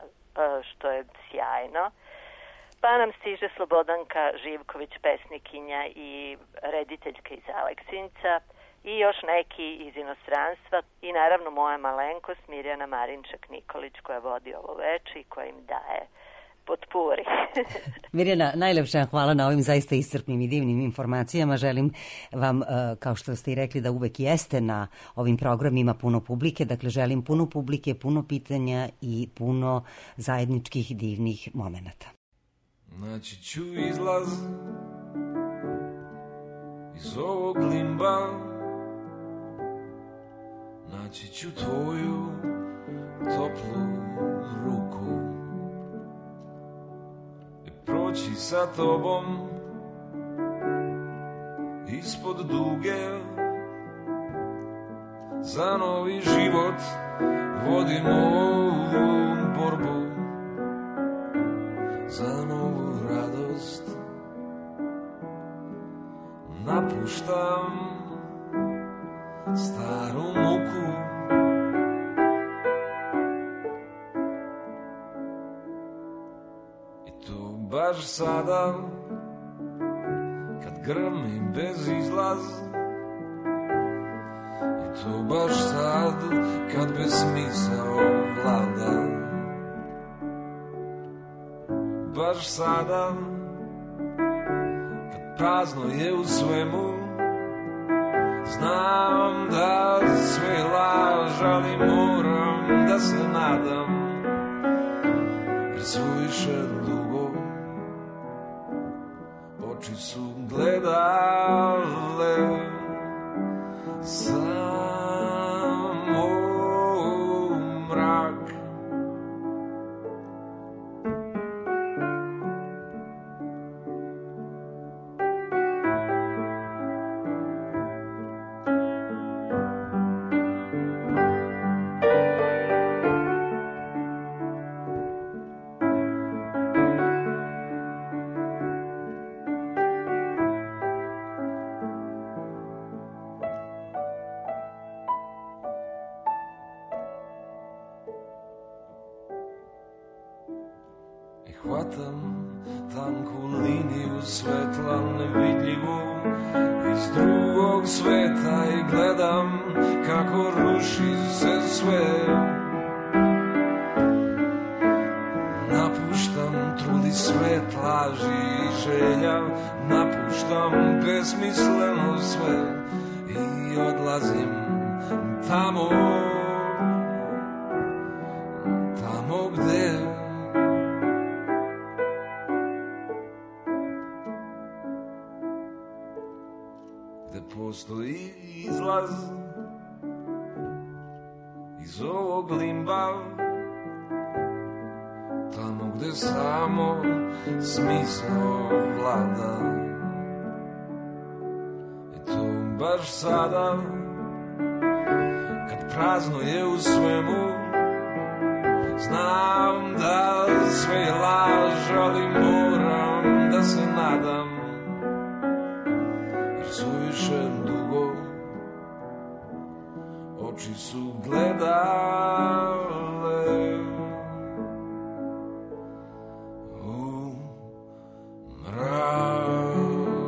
što je sjajno. Pa nam stiže Slobodanka Živković, pesnikinja i rediteljka iz Aleksinca, i još neki iz inostranstva, i naravno moja malenkost Mirjana Marišek-Nikolić koja vodi ovo veče i koja im daje potpuri. Mirjana, najlepša hvala na ovim zaista iscrpnim i divnim informacijama. Želim vam, kao što ste i rekli, da uvek jeste na ovim programima puno publike. Dakle, želim puno publike, puno pitanja i puno zajedničkih divnih momenata. Naći ću izlaz iz ovog limba, naći ću tvoju toplu ruku i proći sa tobom ispod duge. Za novi život vodimo ovu borbu, za novu radost napuštam staru muku. I to baš sada, kad grmi bez izlaz. I to baš sad, kad bez smisao vlada. Baš sada, kad prazno je u svemu, znam da sve laž, ali moram da se nadam, jer su više dugo oči su gledale samo mrak. Hvatam tanku liniju svetla nevidljivu iz drugog sveta i gledam kako ruši se sve. Napuštam trud i svet laži i želja, napuštam besmisleno sve i odlazim tamo, tamo gde postoji izlaz iz ovog limba, tamo gde samo smisao vlada. I to baš sada, kad prazno je u svemu, znam da sve je laž, ali moram da se nadam, suviše dugo oči su gledale u mrak.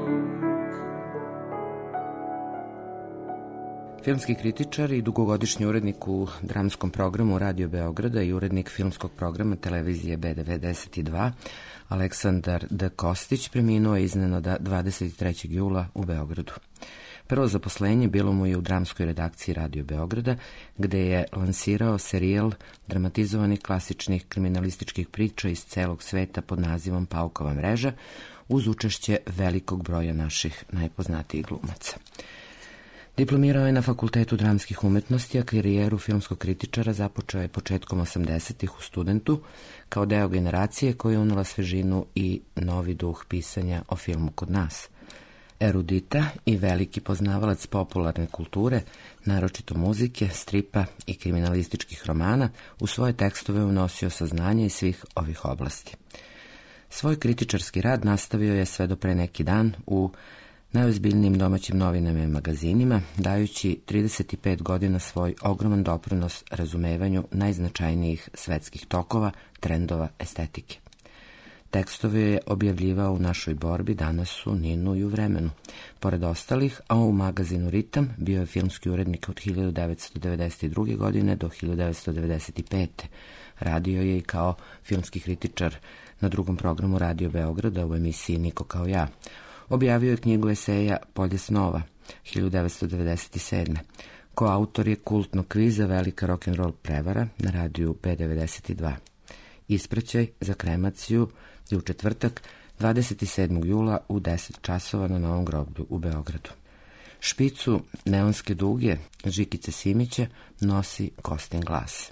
Filmski kritičar i dugogodišnji urednik u dramskom programu Radio Beograda i urednik filmskog programa televizije B devedeset dva Aleksandar D. Kostić preminuo je iznenada dvadeset trećeg jula u Beogradu. Prvo zaposlenje bilo mu je u dramskoj redakciji Radio Beograda, gde je lansirao serijal dramatizovanih klasičnih kriminalističkih priča iz celog sveta pod nazivom Paukova mreža, uz učešće velikog broja naših najpoznatijih glumaca. Diplomirao je na Fakultetu dramskih umetnosti, a karijeru filmskog kritičara započeo je početkom osamdesetih u Studentu, kao deo generacije koja je unela svežinu i novi duh pisanja o filmu kod nas. Erudita i veliki poznavalac popularne kulture, naročito muzike, stripa i kriminalističkih romana, u svoje tekstove unosio saznanje iz svih ovih oblasti. Svoj kritičarski rad nastavio je sve do pre neki dan u najozbiljnijim domaćim novinama i magazinima, dajući trideset pet godina svoj ogroman doprinos razumevanju najznačajnijih svetskih tokova, trendova, estetike. Tekstove je objavljivao u Našoj borbi, Danas u Ninu i u Vremenu. Pored ostalih, a u magazinu Ritam bio je filmski urednik od hiljadu devetsto devedeset druge. godine do hiljadu devetsto devedeset pete. Radio je i kao filmski kritičar na drugom programu Radio Beograda u emisiji Niko kao ja. Objavio je knjigu eseja Polje snova hiljadu devetsto devedeset sedme. Koautor je kultnog kviza Velika rock'n'roll prevara na radiju B devedeset dva. Ispraćaj za kremaciju je u četvrtak dvadeset sedmog jula u deset časova na Novom groblju u Beogradu. Špicu neonske duge Žikice Simića nosi Kostin glas.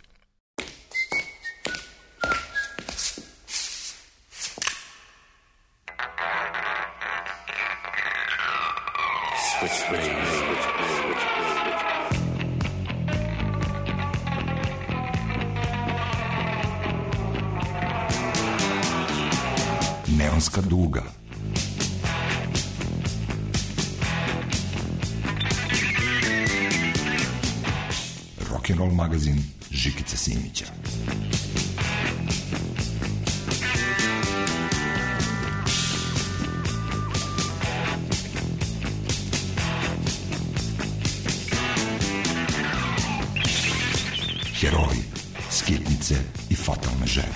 Neonska duga. Rock'n'roll magazin Žikice Simića. Heroji, skitnice i fatalne žene.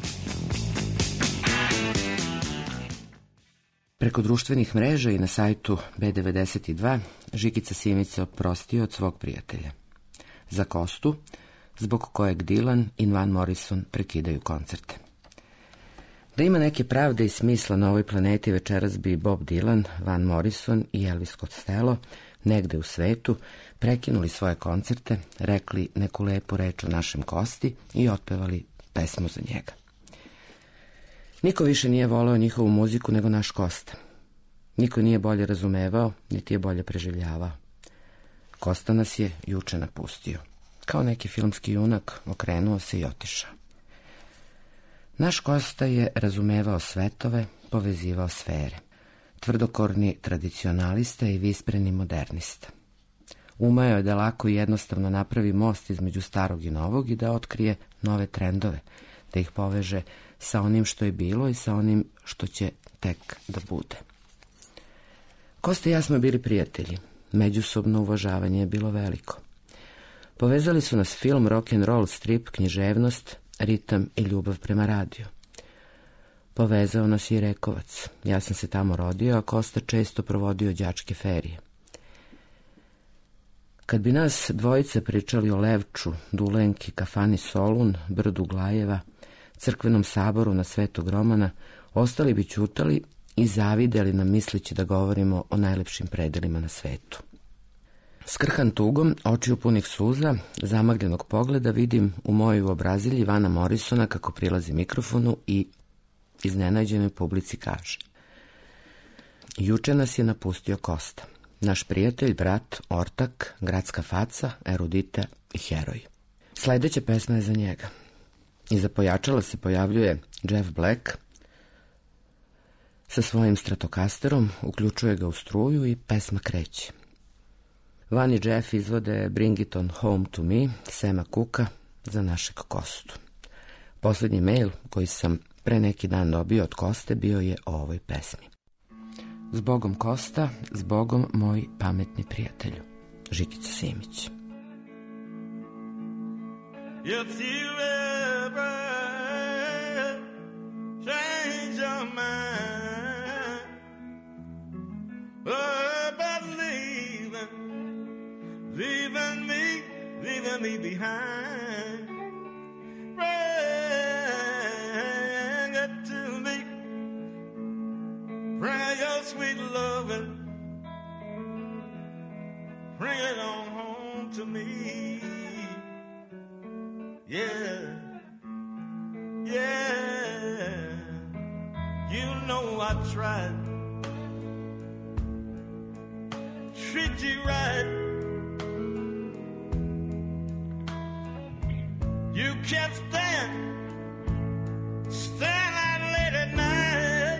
Preko društvenih mreža i na sajtu B devedeset dva Žikica Simić se oprostio od svog prijatelja. Za Kostu, zbog kojeg Dylan i Van Morrison prekidaju koncerte. Da ima neke pravde i smisla na ovoj planeti, večeras bi Bob Dylan, Van Morrison i Elvis Costello negde u svetu prekinuli svoje koncerte, rekli neku lepu reč o našem Kosti i otpevali pesmu za njega. Niko više nije voleo njihovu muziku nego naš Kosta. Niko nije bolje razumevao, niti je bolje preživljavao. Kosta nas je juče napustio. Kao neki filmski junak, okrenuo se i otišao. Naš Kosta je razumevao svetove, povezivao sfere. Tvrdokorni tradicionalista i vispreni modernista. Umeo je da lako i jednostavno napravi most između starog i novog i da otkrije nove trendove, da ih poveže sa onim što je bilo i sa onim što će tek da bude. Kosta i ja smo bili prijatelji. Međusobno uvažavanje je bilo veliko. Povezali su nas film, rock'n'roll, strip, književnost, ritam i ljubav prema radiju. Povezao nas i Rekovac. Ja sam se tamo rodio, a Kosta često provodio đačke ferije. Kad bi nas dvojice pričali o Levču, Dulenki, kafani Solun, brdu Glajeva, crkvenom saboru na Svetog Romana, ostali bi ćutali i zavideli nam misleći da govorimo o najlepšim predelima na svetu. Skrhan tugom, očiju punih suza, zamagljenog pogleda vidim u mojoj obrazilji Vana Morrisona kako prilazi mikrofonu i iznenađenoj publici kaže: juče nas je napustio Kosta, naš prijatelj, brat, ortak, gradska faca, erudita i heroj. Sledeća pesma je za njega. Iza pojačala se pojavljuje Jeff Black sa svojim Stratocasterom, uključuje ga u struju i pesma kreće. Van i Jeff izvode Bring It On Home To Me, Sema Cooka, za našeg Kostu. Poslednji mail koji sam pre neki dan dobio od Koste bio je o ovoj pesmi. Zbogom Kosta, zbogom moj pametni prijatelju. Žikica Simić. If you ever change your mind about leaving, leaving me, leaving me behind, bring it to me, bring your sweet loving, bring it on home to me. Yeah, yeah, you know I tried, treat you right, you can't stand, stand out late at night,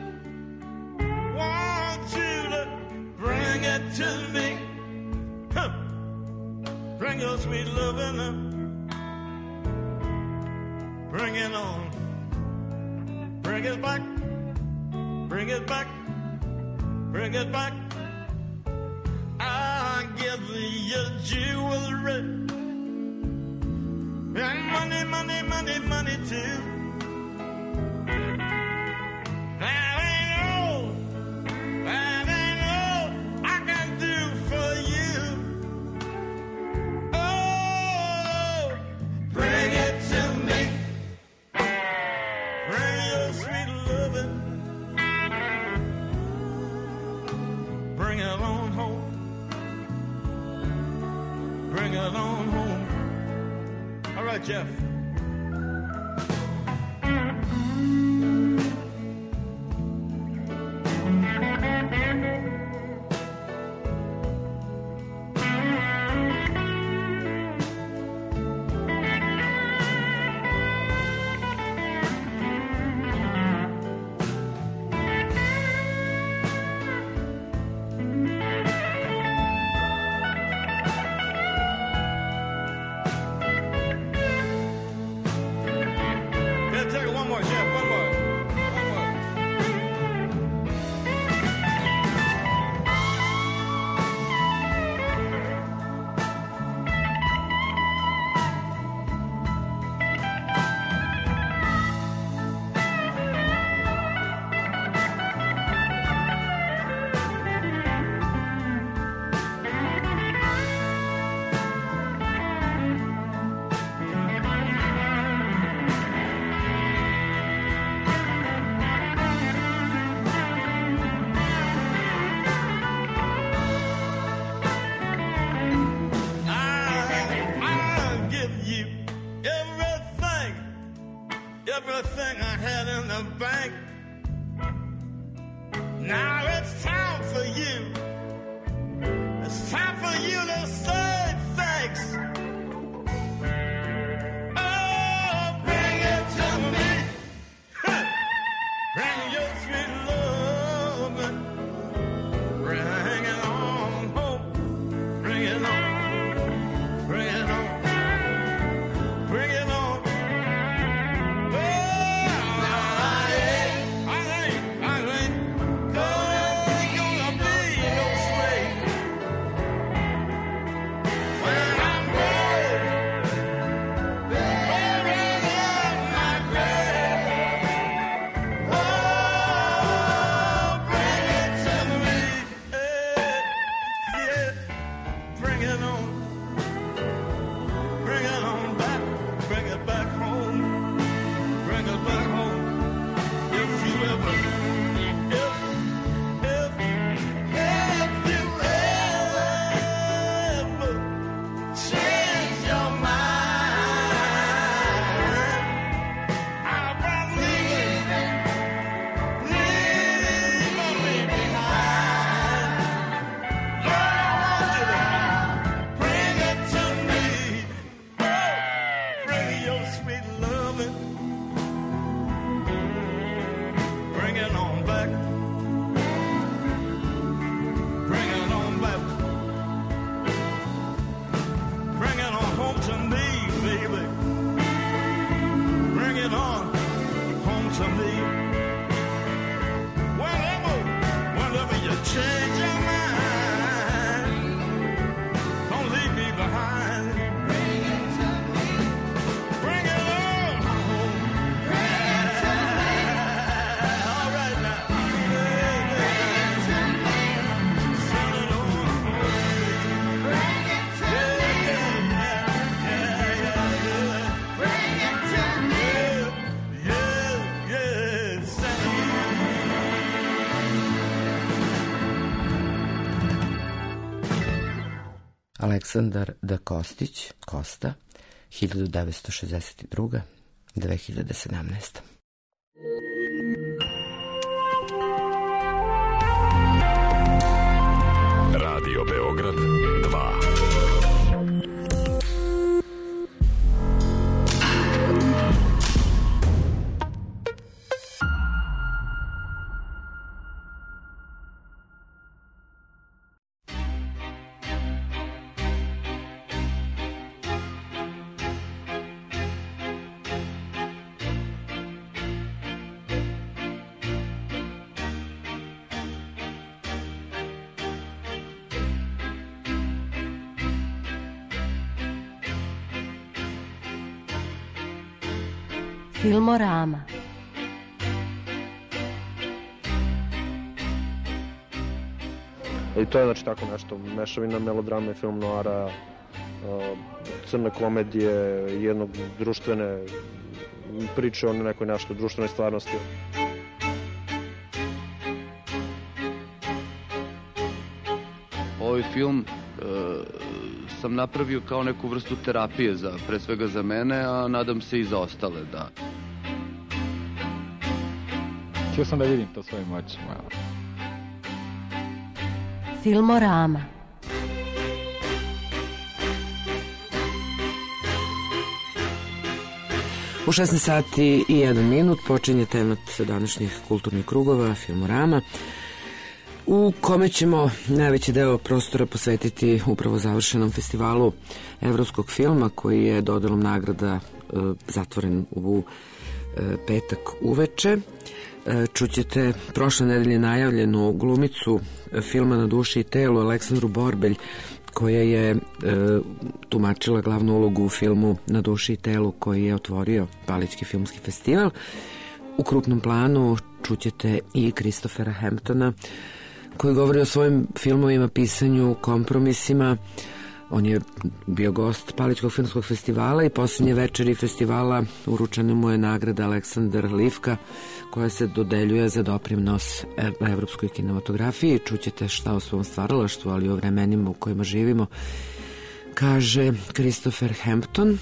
want you to bring it to me, huh. Bring your sweet loving up. Bring it on, bring it back, bring it back, bring it back. I'll give you jewelry and money, money, money, money too. it on home. All right, Jeff. Everything I had in the bank. Now it's time for you. It's time for you to say thanks. Oh, bring it to me. Bring your sweet love. Bring it on home. Bring it on. Bring it on. Bring it on. Aleksandar D. Kostić, Kosta, hiljadu devetsto šezdeset druga do dve hiljade sedamnaeste. Radio Beograd dva. Filmorama. I to je znači tako nešto, mešavina melodrame, film noara, crne komedije, jednog društvene priče o nekoj nešto društvenoj stvarnosti. Ovaj film sam napravio kao neku vrstu terapije za, pre svega za mene, a nadam se i za ostale, da. Htio sam da vidim to svojim očima. Filmorama. U šesnaest sati i jedan minut počinje temat današnjih kulturnih krugova, Filmorama, u kome ćemo najveći deo prostora posvetiti upravo završenom festivalu evropskog filma, koji je dodelom nagrada e, zatvoren u e, petak uveče. E, čućete prošle nedelje najavljenu glumicu filma Na duši i telu, Aleksandru Borbelj, koja je e, tumačila glavnu ulogu u filmu Na duši i telu, koji je otvorio Palićki filmski festival. U krupnom planu čućete i Christophera Hamptona, koji govori o svojim filmovima, pisanju, kompromisima. On je bio gost Palićkog filmskog festivala i posljednje večeri festivala uručena mu je nagrada Aleksandar Livka, koja se dodeljuje za doprinos evropskoj kinematografiji. Čućete šta o svom stvaralaštvu, ali o vremenima u kojima živimo, kaže Christopher Hampton.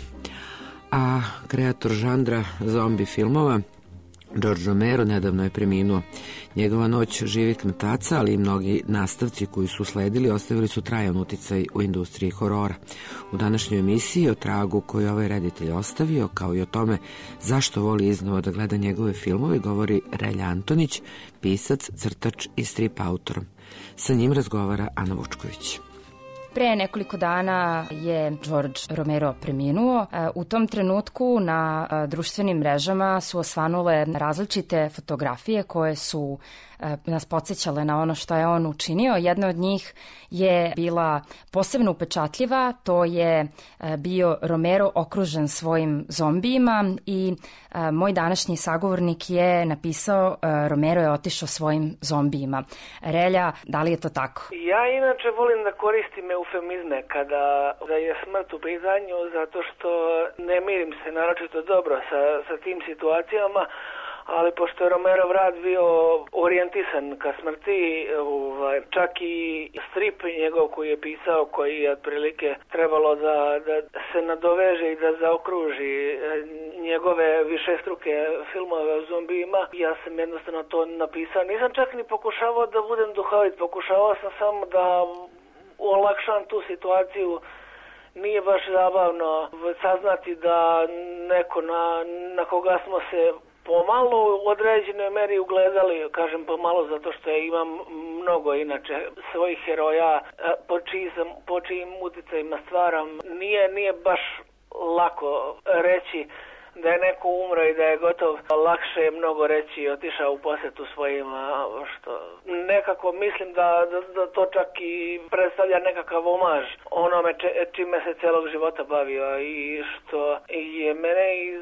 A kreator žanra zombi filmova George Romero nedavno je preminuo. Njegova Noć živih kmetaca, ali i mnogi nastavci koji su sledili, ostavili su trajan uticaj u industriji horora. U današnjoj emisiji o tragu koji ovaj reditelj ostavio, kao i o tome zašto voli iznova da gleda njegove filmove, govori Relja Antonić, pisac, crtač i strip autorom. Sa njim razgovara Ana Vučković. Pre nekoliko dana je George Romero preminuo. U tom trenutku na društvenim mrežama su osvanule različite fotografije koje su nas podsjećale na ono što je on učinio. Jedna od njih je bila posebno upečatljiva, to je bio Romero okružen svojim zombijima i moj današnji sagovornik je napisao Romero je otišao svojim zombijima. Relja, da li je to tako? Ja inače volim da koristim eufemizme kada da je smrt u pitanju, zato što ne mirim se naročito dobro sa, sa tim situacijama, ali pošto je Romerov rad bio orijentisan ka smrti, ovaj, čak i strip njegov koji je pisao, koji je otprilike trebalo da, da se nadoveže i da zaokruži njegove višestruke filmove o zombijima, ja sam jednostavno to napisao. Nisam čak ni pokušavao da budem duhovit, pokušavao sam samo da olakšam tu situaciju. Nije baš zabavno saznati da neko na, na koga smo se pomalo u određenoj meri ugledali, kažem pomalo zato što ja imam mnogo inače svojih heroja po, čiji sam, po čijim uticajima stvaram. Nije, nije baš lako reći da je neko umro i da je gotov. Lakše je mnogo reći i otišao u posjetu svojima, što nekako mislim da, da, da to čak i predstavlja nekakav omaž onome če, čime se celog života bavio i što je mene iz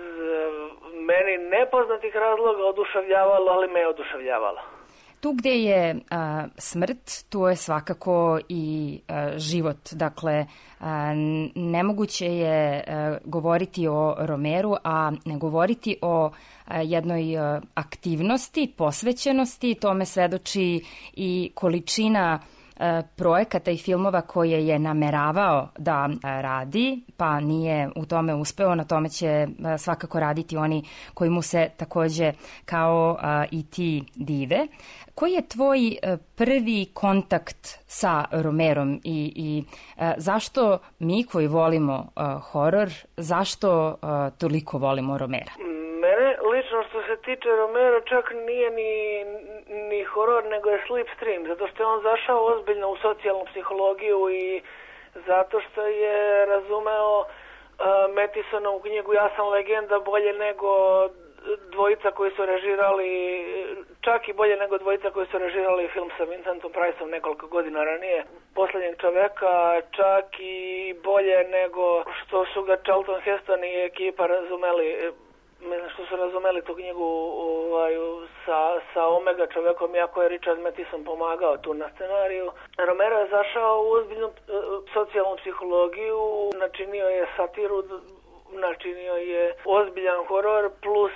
meni nepoznatih razloga oduševljavalo, ali me je oduševljavalo. Tu gde je a, smrt, tu je svakako i a, život. Dakle, a, nemoguće je a, govoriti o Romeru, a ne govoriti o a, jednoj a, aktivnosti, posvećenosti. Tome svedoči i količina projekata i filmova koje je nameravao da radi, pa nije u tome uspeo. Na tome će svakako raditi oni koji mu se takođe kao i ti dive. Koji je tvoj prvi kontakt sa Romerom i, i zašto mi koji volimo horor, zašto toliko volimo Romera? Mene lično što se tiče Romero čak nije ni, ni horor, nego je slipstream, zato što je on zašao ozbiljno u socijalnu psihologiju i zato što je razumeo uh, Mattisonovu knjigu Ja sam legenda bolje nego dvojica koji su režirali, čak i bolje nego dvojica koji su režirali film sa Vincentom Priceom nekoliko godina ranije, Poslednjeg čoveka, čak i bolje nego što su ga Charlton Heston i ekipa razumeli, mislim što su razumeli tu knjigu ovaj, sa, sa Omega čovekom, iako je Richard Matheson pomagao tu na scenariju. Romero je zašao u ozbiljnu socijalnu psihologiju, načinio je satiru, načinio je ozbiljan horor, plus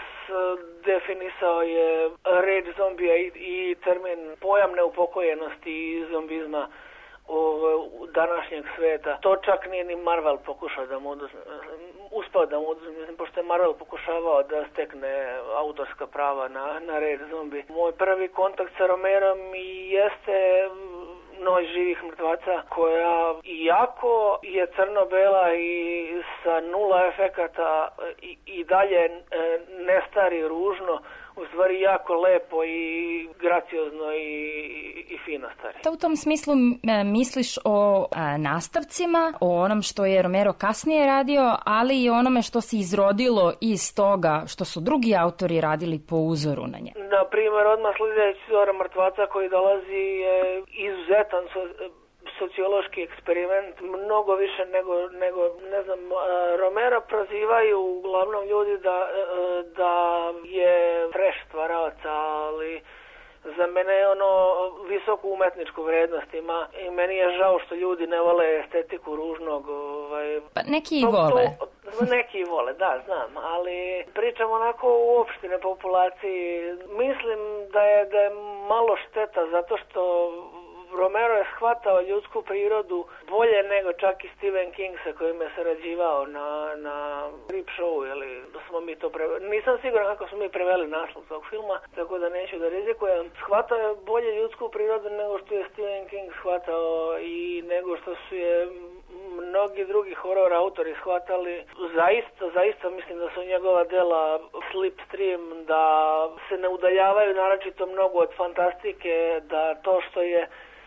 definisao je red zombija i, i termin, pojam neupokojenosti i zombizma današnjeg sveta. To čak nije ni Marvel pokušao da mu oduzme, uspao da mu oduzme, mislim, pošto je Marvel pokušavao da stekne autorska prava na, na red zombi. Moj prvi kontakt sa Romerom jeste Noć živih mrtvaca, koja iako je crno-bela i sa nula efekata i, i dalje ne stari ružno, u stvari jako lepo i graciozno i, i fino stari. Da u tom smislu misliš o a, nastavcima, o onom što je Romero kasnije radio, ali i onome što se izrodilo iz toga što su drugi autori radili po uzoru na nje. Na primjer, odmah sljedeći Zora mrtvaca koji dolazi je izuzetan so, sociološki eksperiment, mnogo više nego, nego ne znam, Romera prozivaju uglavnom ljudi da, da je trash stvaraoca, ali za mene je ono visoku umetničku vrednost ima i meni je žao što ljudi ne vole estetiku ružnog. Ovaj, pa neki i vole. To, neki i vole, da, znam, ali pričam onako u opštine populaciji. Mislim da je, da je malo šteta zato što Romero je shvatao ljudsku prirodu bolje nego čak i Stephen King sa kojim je sarađivao na, na Creep Show, ili smo mi to preveli. Nisam siguran kako smo mi preveli naslov tog filma, tako da neću da rizikujem. Shvatao je bolje ljudsku prirodu nego što je Stephen King shvatao i nego što su je mnogi drugi horor autori shvatali. Zaista, zaista mislim da su njegova dela Slipstream, da se ne udaljavaju naročito mnogo od fantastike, da to što je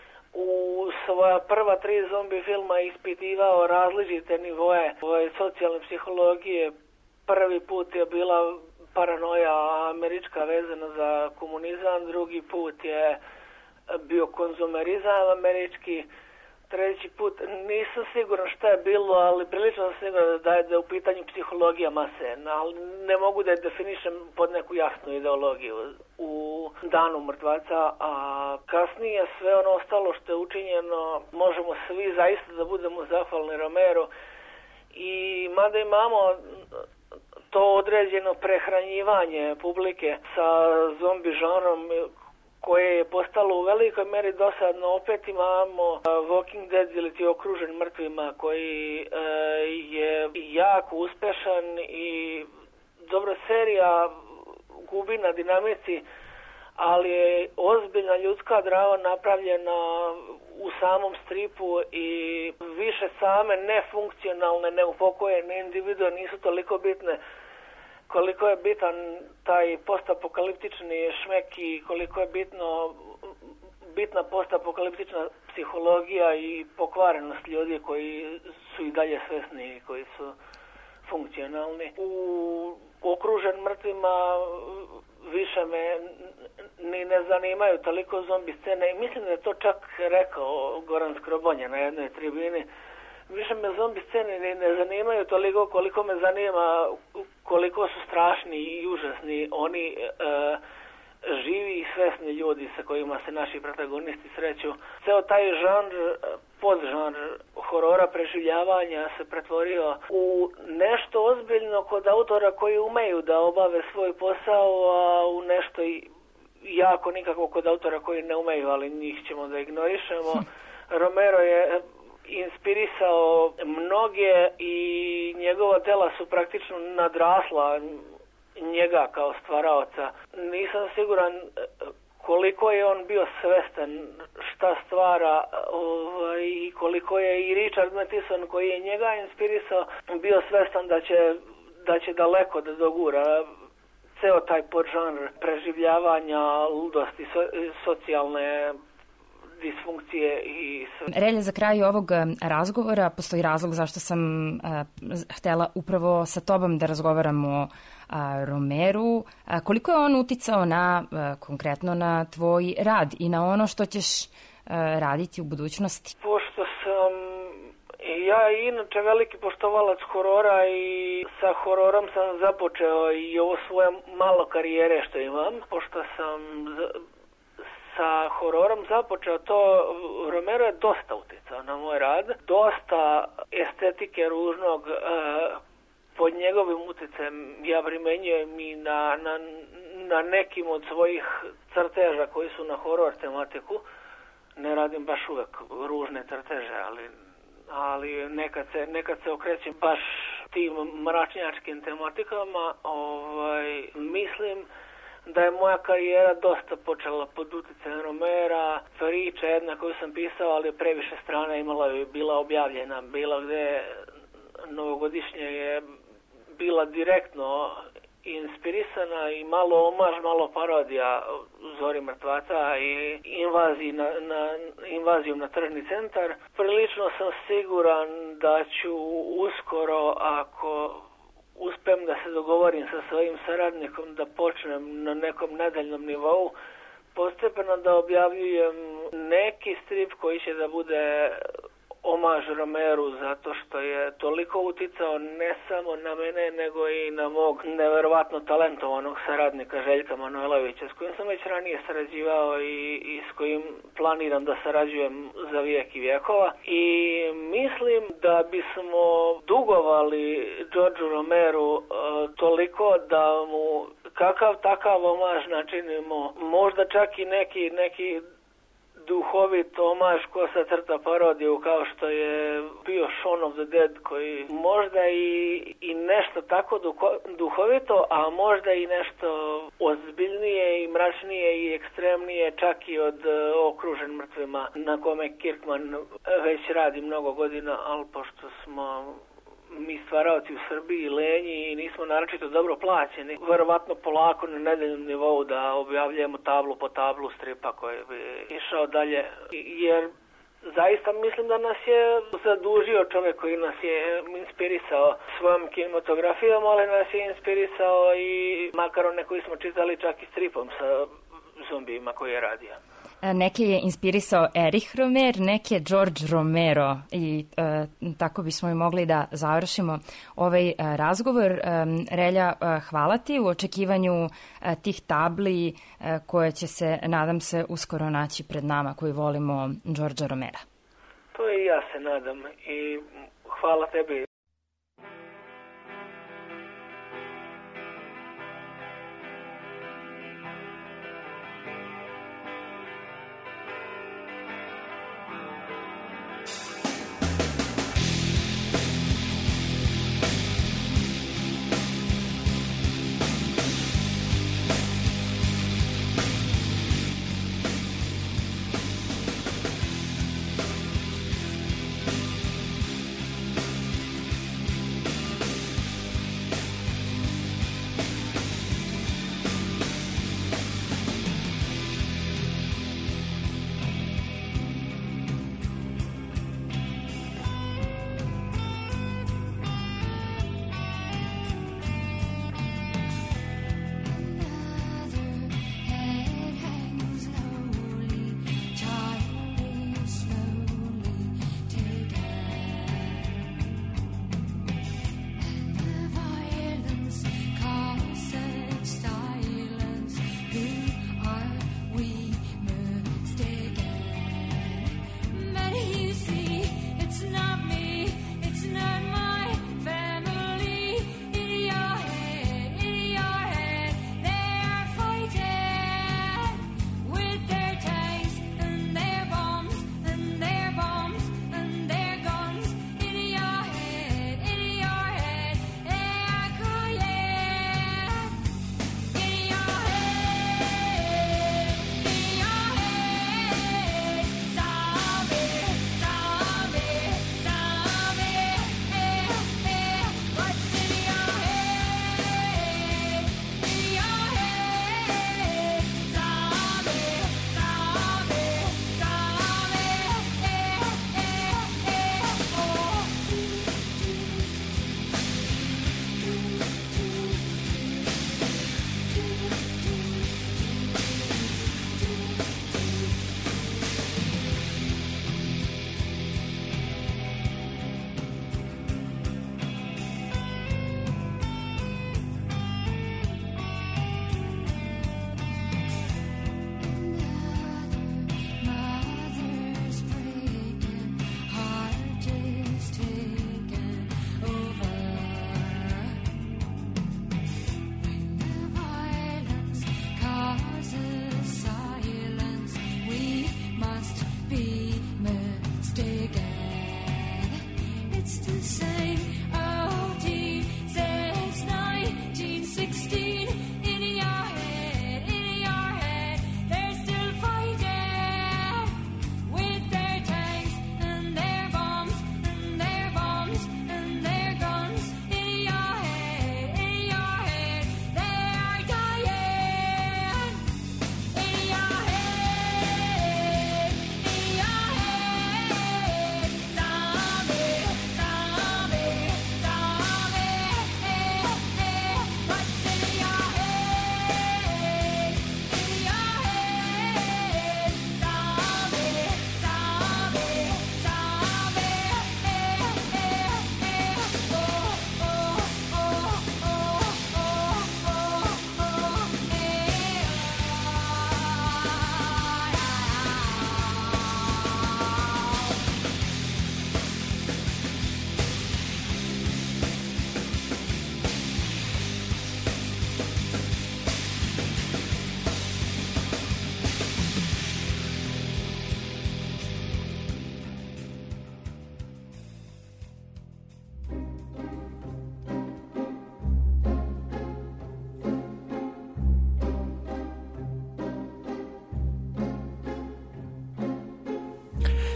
u svoja prva tri zombi filma ispitivao različite nivoe socijalne psihologije. Prvi put je bila paranoja američka vezana za komunizam, drugi put je bio konzumerizam američki, treći put nisam siguran šta je bilo, ali prilično sam siguran da je, da je u pitanju psihologija mase, ali ne mogu da je definišem pod neku jasnu ideologiju u Danu mrtvaca, a kasnije sve ono ostalo što je učinjeno možemo svi zaista da budemo zahvalni Romeru i mada imamo to određeno prehranjivanje publike sa zombi žanrom koje je postalo u velikoj meri dosadno. Opet imamo Walking Dead ili ti okružen mrtvima koji e, je jako uspešan i dobro serija gubi na dinamici, ali je ozbiljna ljudska drama napravljena u samom stripu i više same nefunkcionalne, neupokojene individue nisu toliko bitne koliko je bitan taj postapokaliptični šmek i koliko je bitno, bitna postapokaliptična psihologija i pokvarenost ljudi koji su i dalje svesni i koji su funkcionalni. U okružen mrtvima više me ni ne zanimaju toliko zombi scene i mislim da je to čak rekao Goran Skrobonja na jednoj tribini. Više me zombi scene ne, ne zanimaju toliko koliko me zanima koliko su strašni i užasni oni e, živi i svesni ljudi sa kojima se naši protagonisti sreću. Ceo taj žanr, podžanr horora preživljavanja se pretvorio u nešto ozbiljno kod autora koji umeju da obave svoj posao, a u nešto jako nikako kod autora koji ne umeju, ali njih ćemo da ignorišemo. Romero je inspirisao mnoge i njegova dela su praktično nadrasla njega kao stvaraoca. Nisam siguran koliko je on bio svestan šta stvara ovaj, i koliko je i Richard Matheson koji je njega inspirisao bio svestan da će, da će daleko da dogura ceo taj podžanr preživljavanja, ludosti, so, socijalne disfunkcije i sve. Relja, za kraju ovog razgovora postoji razlog zašto sam uh, htela upravo sa tobom da razgovaramo o uh, Romeru. Uh, koliko je on uticao na, uh, konkretno na tvoj rad i na ono što ćeš uh, raditi u budućnosti? Pošto sam ja inače veliki poštovalac horora i sa hororom sam započeo i ovo svoje malo karijere što imam, pošto sam sa hororom započeo to, Romero je dosta uticao na moj rad, dosta estetike ružnog e, pod njegovim uticajem ja primenjujem i na, na, na nekim od svojih crteža koji su na horor tematiku. ne radim baš uvek ružne crteže, ali, ali nekad, se, nekad se okrećem baš tim mračnjačkim tematikama. Ovaj, mislim da je moja karijera dosta počela pod utjecajem Romera. Priča jedna koju sam pisao, ali previše strana imala je bila objavljena. Bila gde novogodišnje je bila direktno inspirisana i malo omaž, malo parodija Zori mrtvaca i invaziji na, na, invazijom na tržni centar. Prilično sam siguran da ću uskoro, ako uspem da se dogovorim sa svojim saradnikom, da počnem na nekom nedeljnom nivou postepeno da objavljujem neki strip koji će da bude omaž Romeru, zato što je toliko uticao ne samo na mene, nego i na mog neverovatno talentovanog saradnika Željka Manojlovića, s kojim sam već ranije sarađivao i, i s kojim planiram da sarađujem za vijek i vjekova. I mislim da bismo dugovali Georgeu Romeru uh, toliko da mu kakav takav omaž načinimo, možda čak i neki, neki duhovit omaž ko sa crta parodiju kao što je bio Shaun of the Dead, koji možda i, i nešto tako duho, duhovito, a možda i nešto ozbiljnije i mračnije i ekstremnije čak i od uh, Okružen mrtvima, na kome Kirkman već radi mnogo godina, ali pošto smo mi stvaraoci u Srbiji lenji i nismo naročito dobro plaćeni, verovatno polako na nedeljnom nivou da objavljujemo tablu po tablu stripa koji bi išao dalje, jer zaista mislim da nas je zadužio čovjek koji nas je inspirisao svojom kinematografijom, ali nas je inspirisao i makar one koji smo čitali čak i stripom sa zombijima koji je radio. Neke je inspirisao Erich Romer, neke George Romero i e, tako bismo i mogli da završimo ovaj e, razgovor. E, Relja, e, hvala ti u očekivanju e, tih tabli e, koje će se, nadam se, uskoro naći pred nama koji volimo Georgea Romera. To i ja se nadam i hvala tebi.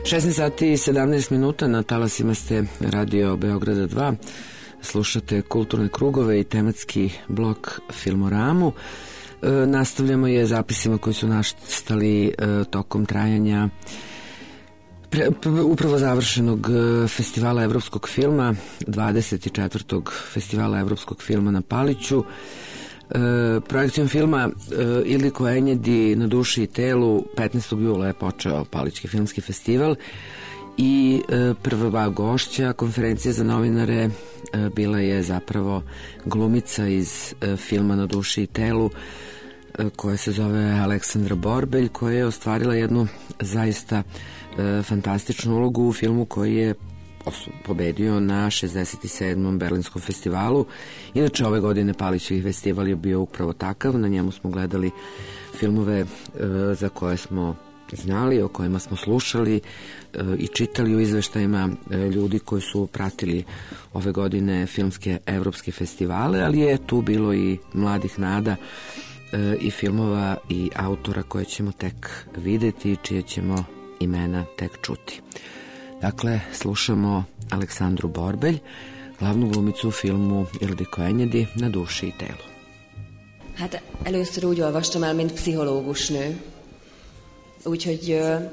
šesnaest sati i sedamnaest minuta, na talasima ste Radio Beograda dva, slušate kulturne krugove i tematski blok Filmoramu. E, nastavljamo je zapisima koji su nastali e, tokom trajanja pre, upravo završenog festivala evropskog filma, dvadeset četvrtog festivala evropskog filma na Paliću. E, projekcijom filma e, Ildiko Enjedi Na duši i telu petnaestog jula je počeo Palićki filmski festival i e, prva gošća konferencije za novinare e, bila je zapravo glumica iz e, filma Na duši i telu e, koja se zove Aleksandra Borbelj, koja je ostvarila jednu zaista e, fantastičnu ulogu u filmu koji je pobedio na šezdeset sedmom Berlinskom festivalu. Inače, ove godine Palićevi festival je bio upravo takav. Na njemu smo gledali filmove e, za koje smo znali, o kojima smo slušali e, i čitali u izveštajima e, ljudi koji su pratili ove godine filmske evropske festivale, ali je tu bilo i mladih nada e, i filmova i autora koje ćemo tek videti, čije ćemo imena tek čuti. Dakle, slušamo Aleksandru Borbelj, glavnu glumicu u filmu Ildiko Enjedi Na duši i telu. Hát először úgy olvastam el, mint pszichológusnő. Úgyhogy...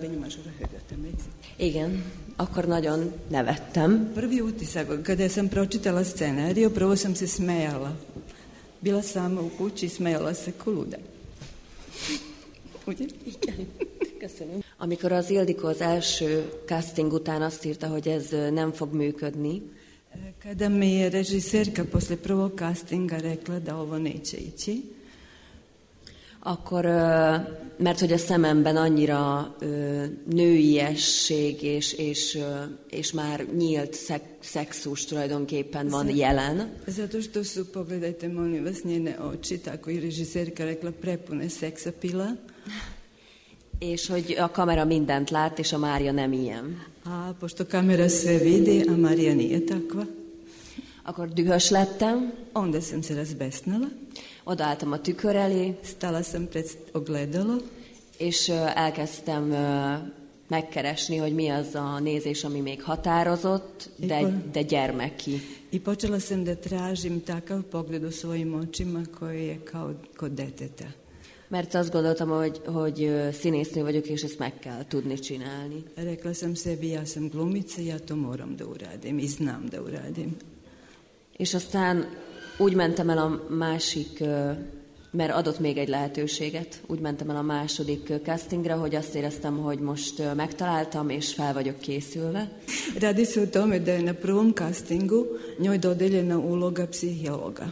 Igen, akkor nagyon nevettem. Prvi utisak, kada sam pročitala scenariju, prvo sam se smejala. Bila sama u kući i smejala se ko luda. Ugye? Igen. Köszönöm. Amikor az Ildikó az első casting után azt írta, hogy ez nem fog működni. Kada mi je režiserka posle prvog castinga rekla da ovo neće ići. Akkor, mert hogy a szememben annyira nőiesség és, és, és már nyílt szexus tulajdonképpen van jelen. Zato što su, pogledajte molim vas, njene oči, tako i režiserka rekla, prepune seksapila. És hogy a kamera mindent lát, és a Mária nem ilyen. A pošto kamera sve vidi, a Mária nije takva. Akkor dühös lettem. Onda sam se razbesnala. Odaálltam a tükör elé. Stala sam pred ogledalo. És elkezdtem megkeresni, hogy mi az a nézés, ami még határozott, de, de gyermeki. I počela sam da tražim takav pogled u svojim očima koji je kao kod deteta. Mert azt gondoltam, hogy, hogy színésznő vagyok, és ezt meg kell tudni csinálni. Rekla sam sebi, ja sam glumica, ja to moram da uradim i znam da uradim. És aztán úgy mentem el a másik, mert adott még egy lehetőséget, úgy mentem el a második castingra, hogy azt éreztem, hogy most megtaláltam, és fel vagyok készülve. Radi se o tome da je na prvom castingu njoj dodeljena uloga psihologa.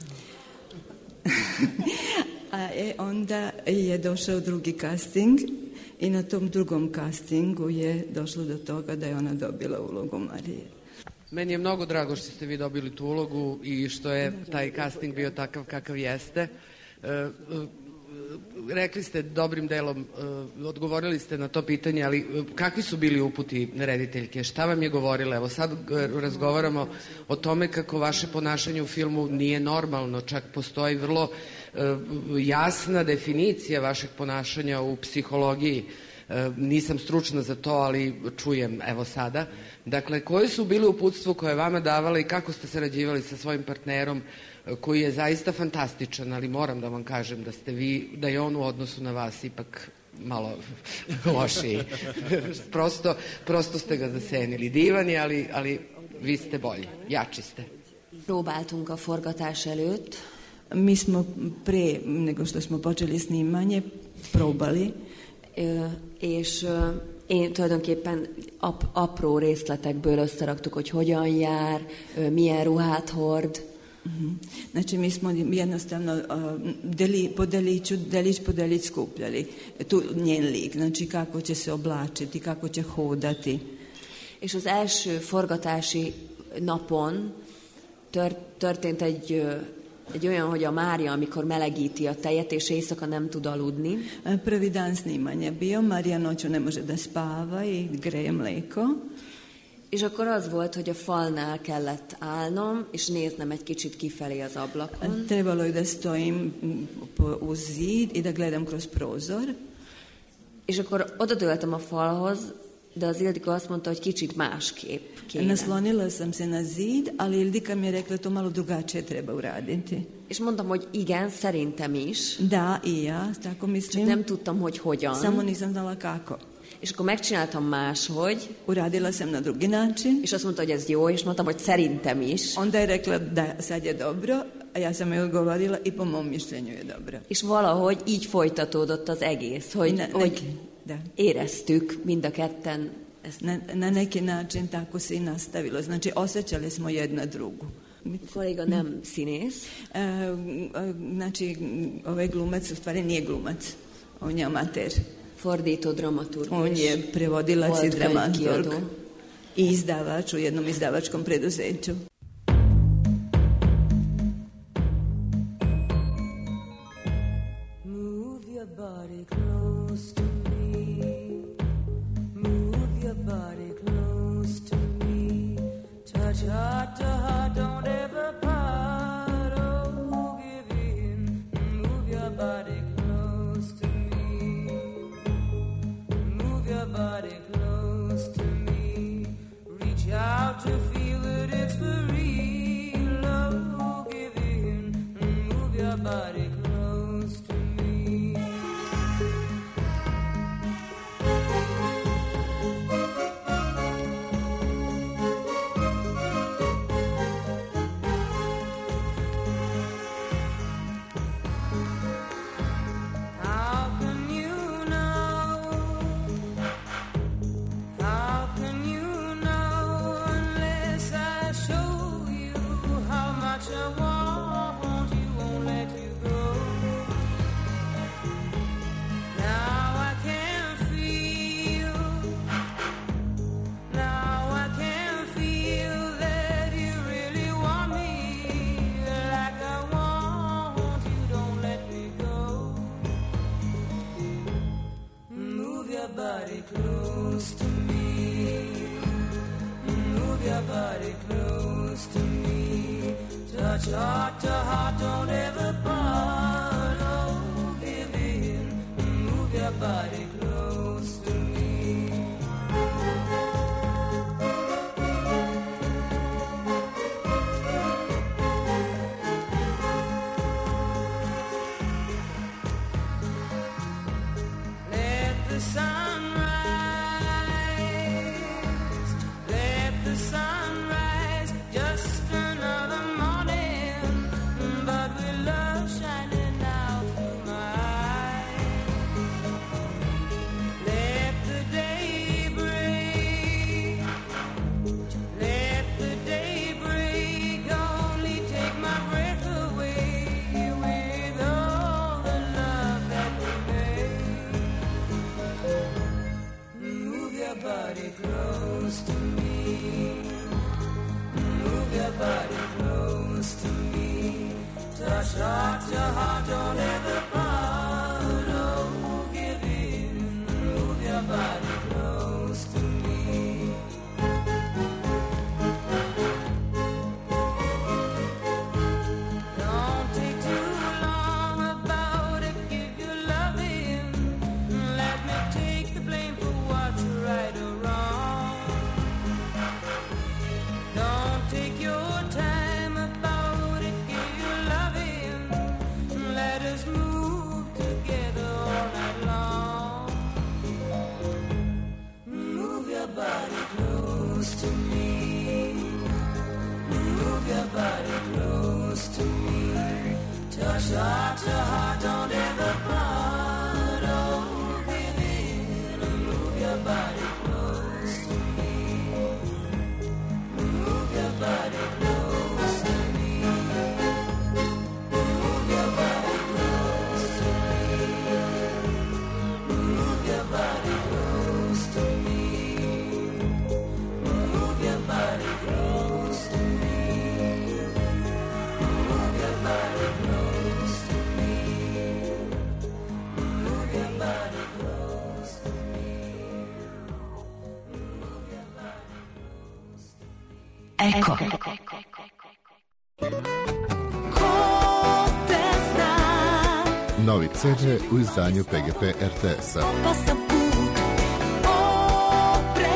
A e, onda je došao drugi casting i na tom drugom castingu je došlo do toga da je ona dobila ulogu Marije. Meni je mnogo drago što ste vi dobili tu ulogu i što je taj casting bio takav kakav jeste. E, e, rekli ste dobrim delom, e, odgovorili ste na to pitanje, ali kakvi su bili uputi rediteljke? Šta vam je govorila? Evo sad razgovaramo o tome kako vaše ponašanje u filmu nije normalno, čak postoji vrlo e, jasna definicija vašeg ponašanja u psihologiji. E, nisam stručna za to, ali čujem evo sada. Dakle, koje su bili uputstvo koje vama davala i kako ste sarađivali sa svojim partnerom koji je zaista fantastičan, ali moram da vam kažem da ste vi, da je on u odnosu na vas ipak malo lošiji. prosto, prosto ste ga zasenili. Divan je, ali, ali vi ste bolji, jači ste. Próbáltunk a forgatás előtt. Mi smo pre nego što smo počeli snimanje probali. E, és én tulajdonképpen ap, apró részletekből összeraktuk, hogy hogyan jár, milyen ruhát hord. Uh-huh. Znači mi smo jednostavno uh, deli, po deliću, delić po delić skupljali tu njen lik, znači kako će se oblačiti, kako će hodati. És az első forgatási napon tört, történt egy egy olyan, hogy a Mária, amikor melegíti a tejet, és éjszaka nem tud aludni. Prvi dan snimanja bio, Marija noću ne može da spava i greje mleko. És akkor az volt, hogy a falnál kellett állnom, és néznem egy kicsit kifelé az ablakon. Trebalo je da stojim uz zid i da gledam kroz prozor. És akkor odadőltem a falhoz, da Ildiko vas mondta, hogy kicsit másképp kéne. Naslonila sam se na zid, ali Ildika mi je rekla to malo drugačije treba uraditi. És mondtam, hogy igen, szerintem is. Da, i ja, tako mislim. Csak nem tudtam, hogy hogyan. Samo nisam znala kako. És akkor megcsináltam máshogy. Uradila sam na drugi način. És azt mondta, hogy ez jó, és mondtam, hogy szerintem is. Onda je rekla da sad je dobro, a ja sam joj odgovorila i po mom mišljenju je dobro. És valahogy így folytatódott az egész, hogy, ne, hogy da. éreztük mind a ketten. Ezt. Na, na neki način tako se i nastavilo. Znači, osjećali smo jedna drugu. Kolega nem színész. E, znači, ovaj glumac u stvari nije glumac. On je amater. Fordító dramaturg. On je prevodilac i dramaturg. I izdavač u jednom izdavačkom preduzeću. Move your body close to me. Move your body close to me. Touch heart to heart, don't ever part. Oh, give in. Move your body close to me. Move your body close to me. Reach out to feel that it's for real. Oh, give in. Move your body close to me. How can you know? How can you know unless I show you how much I want you, won't let you go. Now I can feel, now I can feel that you really want me like I want you, don't let me go. Move your body close to me. Move your body close to me. Touch heart to heart, don't ever part. Oh, give in. Move your body close to me. Let the sun rise. Let the sun rise. Just another morning, but with love shining out through my eyes. Let the day break. Let the day break. Only take my breath away with all the love that we made. Move your body close to me. Move your body close to me. Touch heart to heart, don't ever part. Oh, give in. Move your body close to me. Don't take too long about it. Give your love in. Let me take the blame for what's right or wrong. Don't take your time about it. Give your love in. Let us move together all night long. Move your body close to me. Move your body close to me. Touch heart to heart, don't ever part. Oh, give in. Move your body close to me. Move your body close to me. Move your body close to me. Move your body close to me. Move your body close to me. Move your body close to me. Move your body close to me. Move your body close to me. Eko. Novi ce de u izdanju P G P R T S-a. Passaporte, oh,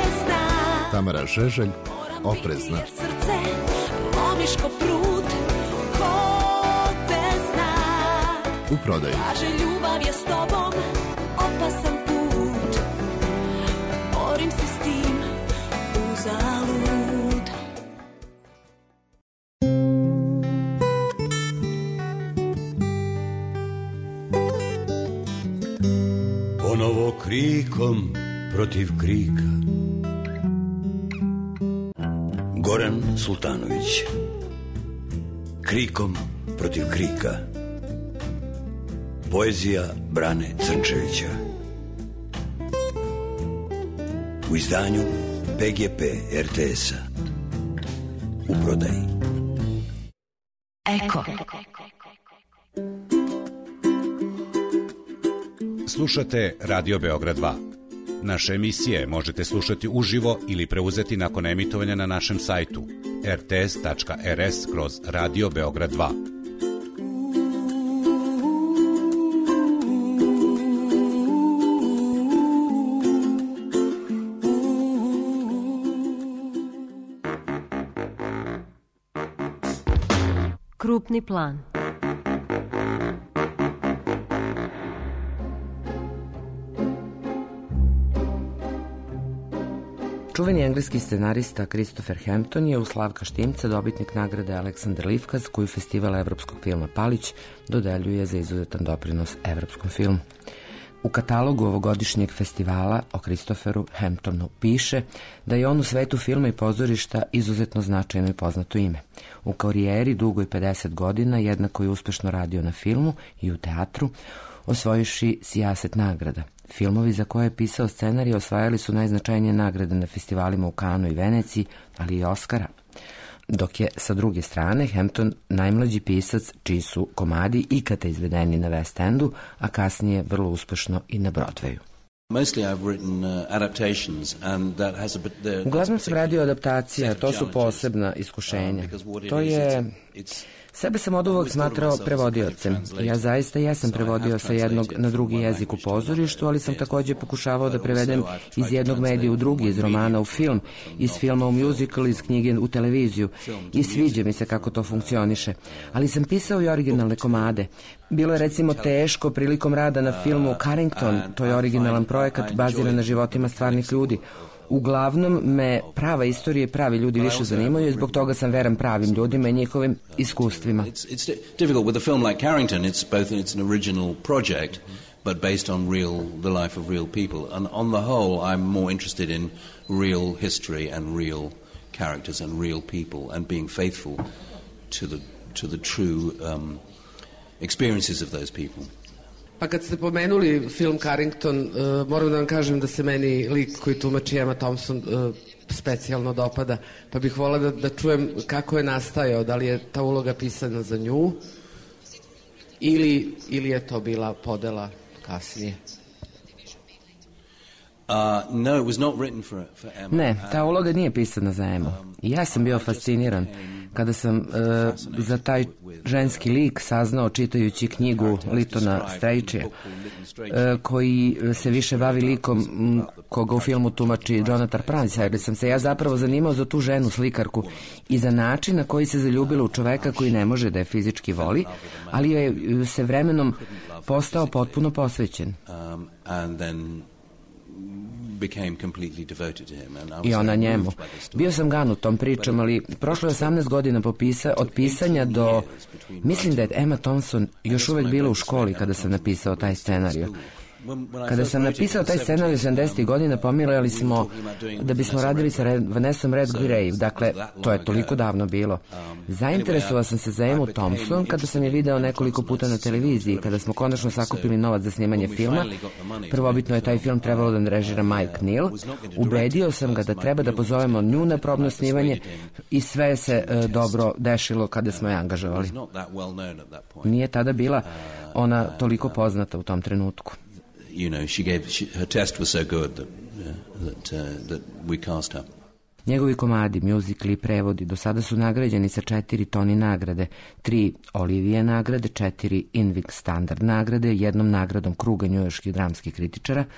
Tamara Žeželj, Oprezna. Srce, lomiš ko prut, ko te zna. U prodaji. Kaže ljubav je s tobom, opasan put. Borim se s tim, uzalud. Ponovo krikom protiv krika. Goran Sultanović. Krikom protiv krika. Poezija Brane Crnčevića. U izdanju P G P R T S-a. U prodaji. Eko. Slušate Radio Beograd dva. Naše emisije možete slušati uživo ili preuzeti nakon emitovanja na našem sajtu r t s tačka r s kroz Radio Beograd dva. Krupni plan. Čuveni engleski scenarista Christopher Hampton je u Slavka Štimca dobitnik nagrade Aleksandar Livkaz, koju Festival evropskog filma Palić dodeljuje za izuzetan doprinos evropskom filmu. U katalogu ovogodišnjeg festivala o Christopheru Hamptonu piše da je on u svetu filma i pozorišta izuzetno značajno i poznato ime. U karijeri dugoj pedeset godina jednako je uspešno radio na filmu i u teatru, osvojiši sijaset nagrada. Filmovi za koje je pisao scenarij osvajali su najznačajnije nagrade na festivalima u Kanu i Veneciji, ali i Oskara. Dok je, sa druge strane, Hampton najmlađi pisac čiji su komadi ikada izvedeni na West Endu, a kasnije vrlo uspešno i na Broadwayu. Uglavnom sam radio adaptacija, to su posebna iskušenja. To je... Sebe sam od uvek smatrao prevodiocem. Ja zaista jesam prevodio sa jednog na drugi jezik u pozorištu, ali sam takođe pokušavao da prevedem iz jednog medija u drugi, iz romana u film, iz filma u musical, iz knjige u televiziju. I sviđa mi se kako to funkcioniše. Ali sam pisao i originalne komade. Bilo je recimo teško prilikom rada na filmu Carrington, to je originalan projekat baziran na životima stvarnih ljudi. Uglavnom me prava istorija i pravi ljudi više zanimaju i zbog toga sam veran pravim ljudima i njihovim iskustvima. It's, it's difficult with a film like Carrington. It's both it's an original project, but based on real the life of real people. And on the whole, I'm more interested in real history and real characters and real people and being faithful to the to the true um, experiences of those people. Pa kad ste pomenuli film Carrington, uh, moram da vam kažem da se meni lik koji tumači Emma Thompson uh, specijalno dopada, pa bih volila da, da čujem kako je nastajao, da li je ta uloga pisana za nju ili, ili je to bila podela kasnije. Uh, no, it was not written for, for Emma. Ne, ta uloga nije pisana za Emmu. I ja sam bio fasciniran kada sam uh, za taj ženski lik saznao čitajući knjigu Litona Strachea, uh, koji se više bavi likom m, koga u filmu tumači Jonathan Pryce, jer sam se ja zapravo zanimao za tu ženu slikarku i za način na koji se zaljubila u čoveka koji ne može da je fizički voli, ali je se vremenom postao potpuno posvećen. Um, and then became completely devoted to him, and I was I ona njemu. Bio sam ganut tom pričom, ali prošlo je osamnaest godina popisa, od pisanja do... Mislim da je Emma Thompson još uvek bila u školi kada sam napisao taj scenariju. Kada sam napisao taj scenarij sedamdesetih godina, pomiljali smo da bismo radili sa Vanessom Redgrave, dakle, to je toliko davno bilo. Zainteresovao sam se za Emmu Thompson kada sam je video nekoliko puta na televiziji, kada smo konačno sakupili novac za snimanje filma. Prvobitno je taj film trebalo da režira Mike Neal. Ubedio sam ga da treba da pozovemo nju na probno snimanje i sve se uh, dobro dešilo kada smo je angažovali. Nije tada bila ona toliko poznata u tom trenutku. You know, she gave she, her test was so good that uh, that uh, that we cast her. Njegovi komadi, mjuzikli i prevodi do sada su nagrađeni sa četiri Tony nagrade, tri Olivije nagrade, četiri Invig Standard nagrade, jednom nagradom Kruga njujorških dramskih kritičara,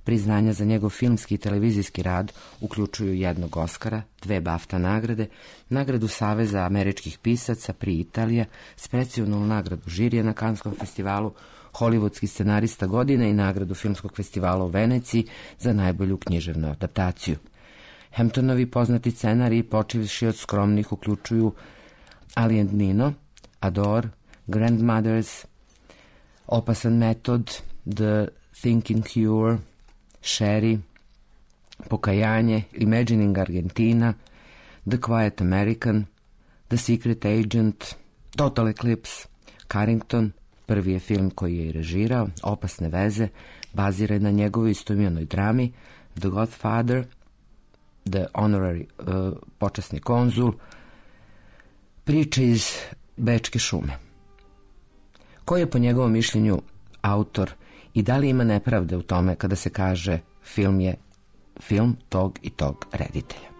Priznanja za njegov filmski i televizijski rad uključuju jednog Oscara, dve BAFTA nagrade, nagradu Saveza američkih pisaca pri Italija, specijalnu nagradu žirija na Kanskom festivalu, hollywoodski scenarista godine i nagradu Filmskog festivala u Veneciji za najbolju književnu adaptaciju. Hamptonovi poznati scenariji, počevši od skromnih, uključuju Ali and Nino, Adore, Grandmothers, Opasan metod, The Thinking Cure, Sherry, Pokajanje, Imagining Argentina, The Quiet American, The Secret Agent, Total Eclipse, Carrington, prvi je film koji je i režirao, Opasne veze, bazira na njegovoj istoimenoj drami, The Godfather, The Honorary, uh, počasni konzul, priče iz Bečke šume. Ko je po njegovom mišljenju autor i da li ima nepravde u tome kada se kaže film je film tog i tog reditelja?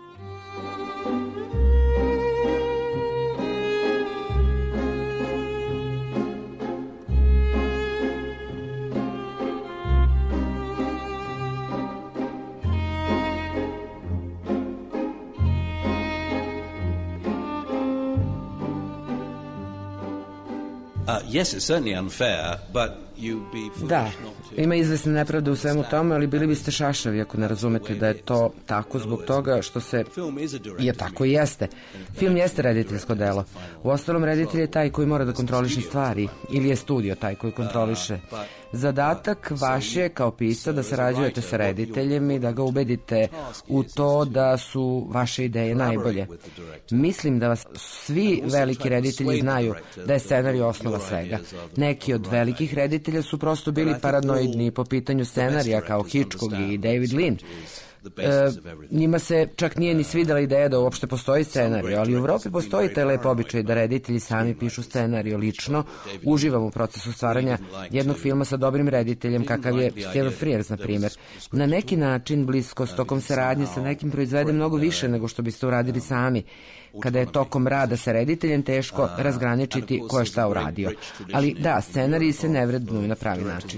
Uh, yes, it's certainly unfair, but you'd be foolish Da, not to... ima izvesne nepravde u svemu tome, ali bili biste šašavi ako ne razumete da je to tako zbog toga što se... Je tako i jeste. Film jeste rediteljsko delo. U ostalom, reditelj je taj koji mora da kontroliše stvari, ili je studio taj koji kontroliše. Zadatak vaš je kao pisca da sarađujete sa rediteljem i da ga ubedite u to da su vaše ideje najbolje. Mislim da vas svi veliki reditelji znaju da je scenarij osnova svega. Neki od velikih reditelja su prosto bili paranoidni po pitanju scenarija kao Hitchcock i David Lean. E, njima se čak nije ni svidela ideja da uopšte postoji scenarij, ali u Evropi postoji taj lep običaj da reditelji sami pišu scenarij. Lično uživam u procesu stvaranja jednog filma sa dobrim rediteljem kakav je Stephen Frears, na primjer. Na neki način bliskost tokom saradnje sa nekim proizvede mnogo više nego što biste uradili sami. Kada je tokom rada sa rediteljem teško razgraničiti ko je šta uradio. Ali da, scenariji se ne vrednuju na pravi način.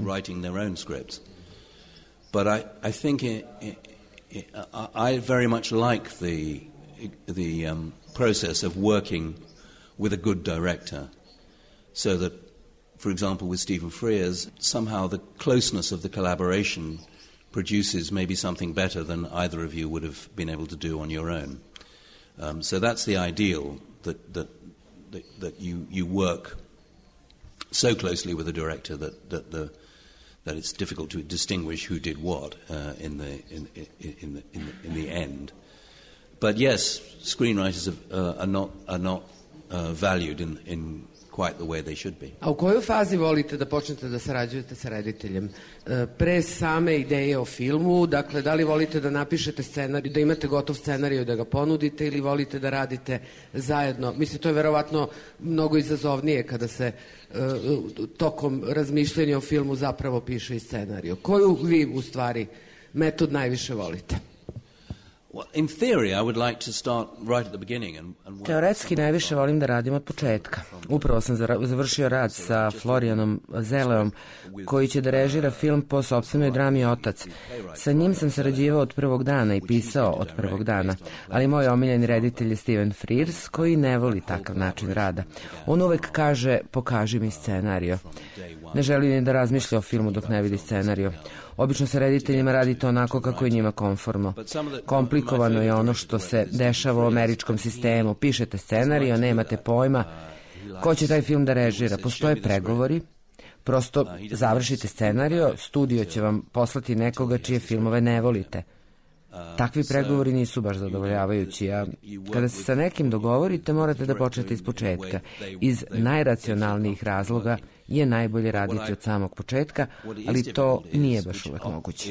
But I, I think it, it, I very much like the the um, process of working with a good director, so that, for example, with Stephen Frears, somehow the closeness of the collaboration produces maybe something better than either of you would have been able to do on your own. Um, so that's the ideal, that that that, that you you work so closely with a director that that the that it's difficult to distinguish who did what uh, in the in in in the, in the in the end. But yes, screenwriters have, uh, are not are not uh, valued in in quite the way they should be. A u kojoj fazi volite da počnete da sarađujete sa rediteljem? Pre same ideje o filmu, dakle, da li volite da napišete scenarij, da imate gotov scenarij da ga ponudite, ili volite da radite zajedno? Mislim, to je verovatno mnogo izazovnije kada se uh, tokom razmišljanja o filmu zapravo piše i scenarij. Koju vi, u stvari, metod najviše volite? Teoretski najviše volim da radim od početka. Upravo sam završio rad sa Florianom Zeleom, koji će da režira film po sopstvenoj drami Otac. Sa njim sam sarađivao od prvog dana i pisao od prvog dana, ali moj omiljeni reditelj je Stephen Frears, koji ne voli takav način rada. On uvek kaže, pokaži mi scenario. Ne želi ni da razmišlja o filmu dok ne vidi scenario. Obično sa rediteljima radite onako kako je njima konformno. Komplikovano je ono što se dešava u američkom sistemu. Pišete scenarij, nemate pojma ko će taj film da režira. Postoje pregovori, prosto završite scenario, studio će vam poslati nekoga čije filmove ne volite. Takvi pregovori nisu baš zadovoljavajući, a kada se sa nekim dogovorite, morate da počnete iz početka. Iz najracionalnijih razloga je najbolje raditi od samog početka, ali to nije baš uvek moguće.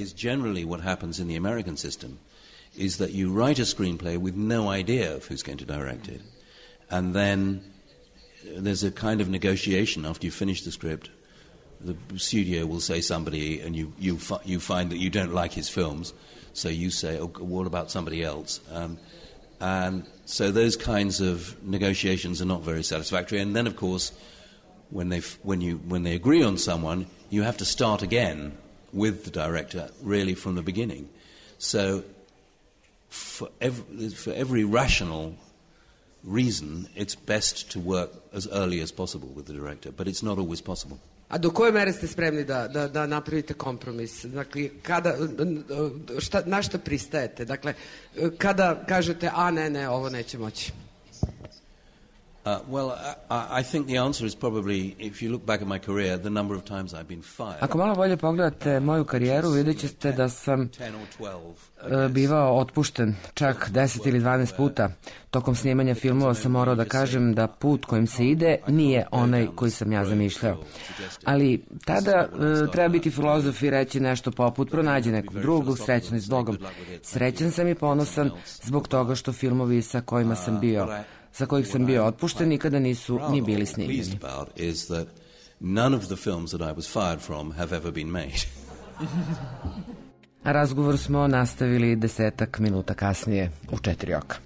Is that you write a screenplay with no idea of who's going to direct it. And then there's a kind of negotiation after you finish the script. The studio will say somebody, and you you fi- you find that you don't like his films, so you say, oh, what about somebody else? Um, and so those kinds of negotiations are not very satisfactory. And then, of course, when they when you when they agree on someone, you have to start again with the director really from the beginning. So for every, for every rational reason, it's best to work as early as possible with the director, but it's not always possible. A do koje mere ste spremni da, da, da napravite kompromis? Dakle, kada, šta, na šta pristajete? Dakle, kada kažete, a ne, ne, ovo neće moći? Uh, well, I, I think the answer is probably, if you look back at my career, the number of times I've been fired. Ako malo bolje pogledate moju karijeru, vidjet ćete da sam uh, bivao otpušten čak deset ili dvanaest puta. Tokom snimanja filmova sam morao da kažem da put kojim se ide nije onaj koji sam ja zamišljao. Ali tada uh, treba biti filozof i reći nešto poput pronađi nekog drugog, srećno i s Bogom. Srećan sam i ponosan zbog toga što filmovi sa kojima sam bio za kojih sam bio otpušten nikada nisu ni bili snimljeni. A razgovor smo nastavili desetak minuta kasnije u četiri oka.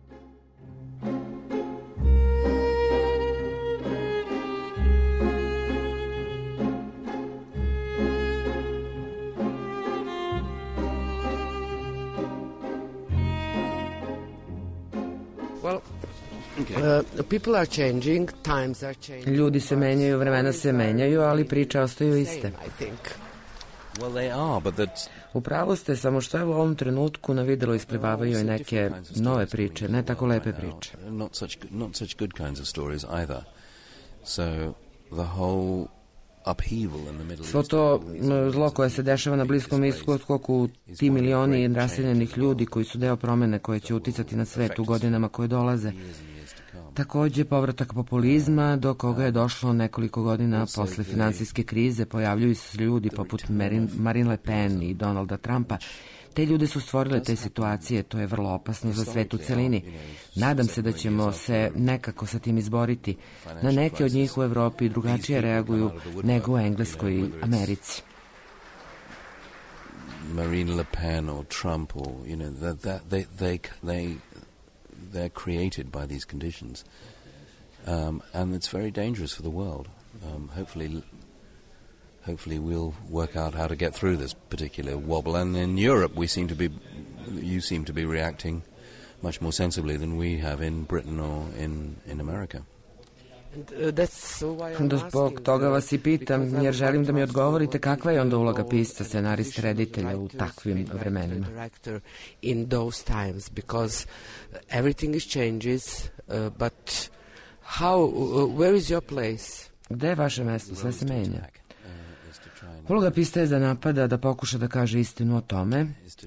Uh, people are changing, times are changing. Ljudi se menjaju, vremena se menjaju, ali priče ostaju iste. Well, they are, but that's... Upravo ste, samo što je u ovom trenutku na videlo isplivavaju i neke nove priče, ne tako lepe priče. Not such, not such good kinds of stories either. So the whole upheaval in the Middle East. Svo to zlo koje se dešava na Bliskom istoku, ti milioni raseljenih ljudi koji su deo promene koje će uticati na svet u godinama koje dolaze. Takođe, povratak populizma, do koga je došlo nekoliko godina posle finansijske krize, pojavljuju se ljudi poput Marine Le Pen i Donalda Trumpa. Te ljude su stvorile te situacije, to je vrlo opasno za svet u celini. Nadam se da ćemo se nekako sa tim izboriti. Na neke od njih u Evropi drugačije reaguju nego u Engleskoj i Americi. Marine Le Pen or Trump or, you know, that, that they, they, they they're created by these conditions, um, and it's very dangerous for the world. Um, hopefully, hopefully we'll work out how to get through this particular wobble. And in Europe, we seem to be, you seem to be reacting much more sensibly than we have in Britain or in in America. Zbog toga vas i pitam, jer želim da mi odgovorite kakva je onda uloga pisca, scenarista, reditelja u takvim vremenima. In those times, because everything is changes, uh, but how, uh, where is your place? Gde je vaše mesto? Sve se menja. Uloga pisca je da napada, da pokuša da kaže istinu o tome,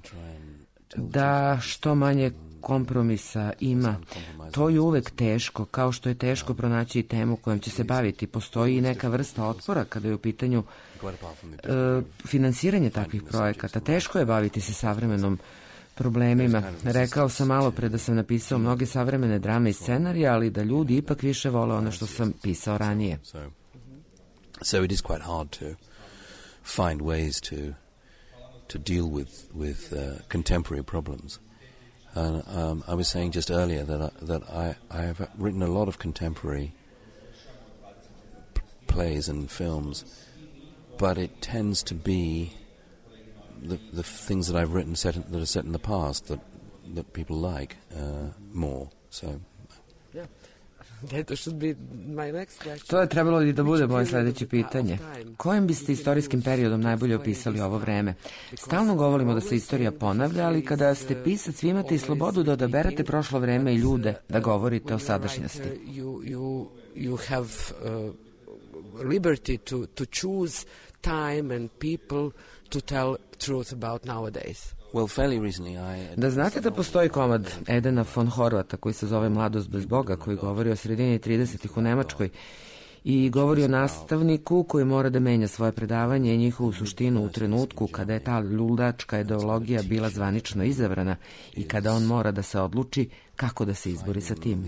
da što manje kompromisa ima. To je uvek teško, kao što je teško pronaći i temu kojom će se baviti. Postoji i neka vrsta otpora kada je u pitanju e, finansiranje takvih projekata. Teško je baviti se savremenom problemima. Rekao sam malo pre da sam napisao mnoge savremene drame i scenarije, ali da ljudi ipak više vole ono što sam pisao ranije. So it is quite hard to find ways to to deal with with uh, contemporary problems. And um, I was saying just earlier that I, that I I have written a lot of contemporary p- plays and films, but it tends to be the the things that I've written set in, that are set in the past that that people like uh, more. So. Yeah. That should be my next question. To je trebalo i da bude moje sledeće pitanje. Kojim biste istorijskim periodom najbolje opisali ovo vreme? Stalno govorimo da se istorija ponavlja, ali kada ste pisac, vi imate i slobodu da odaberete prošlo vreme i ljude, da govorite o sadašnjosti. You, you, you have uh, liberty to, to choose time and people to tell truth about nowadays. Well, fairly recently I... Da znate da postoji komad Edena von Horvata koji se zove Mladost bez Boga, koji govori o sredini tridesetih u Nemačkoj i govori o nastavniku koji mora da menja svoje predavanje i njihovu suštinu u trenutku kada je ta ludačka ideologija bila zvanično izabrana i kada on mora da se odluči kako da se izbori sa tim.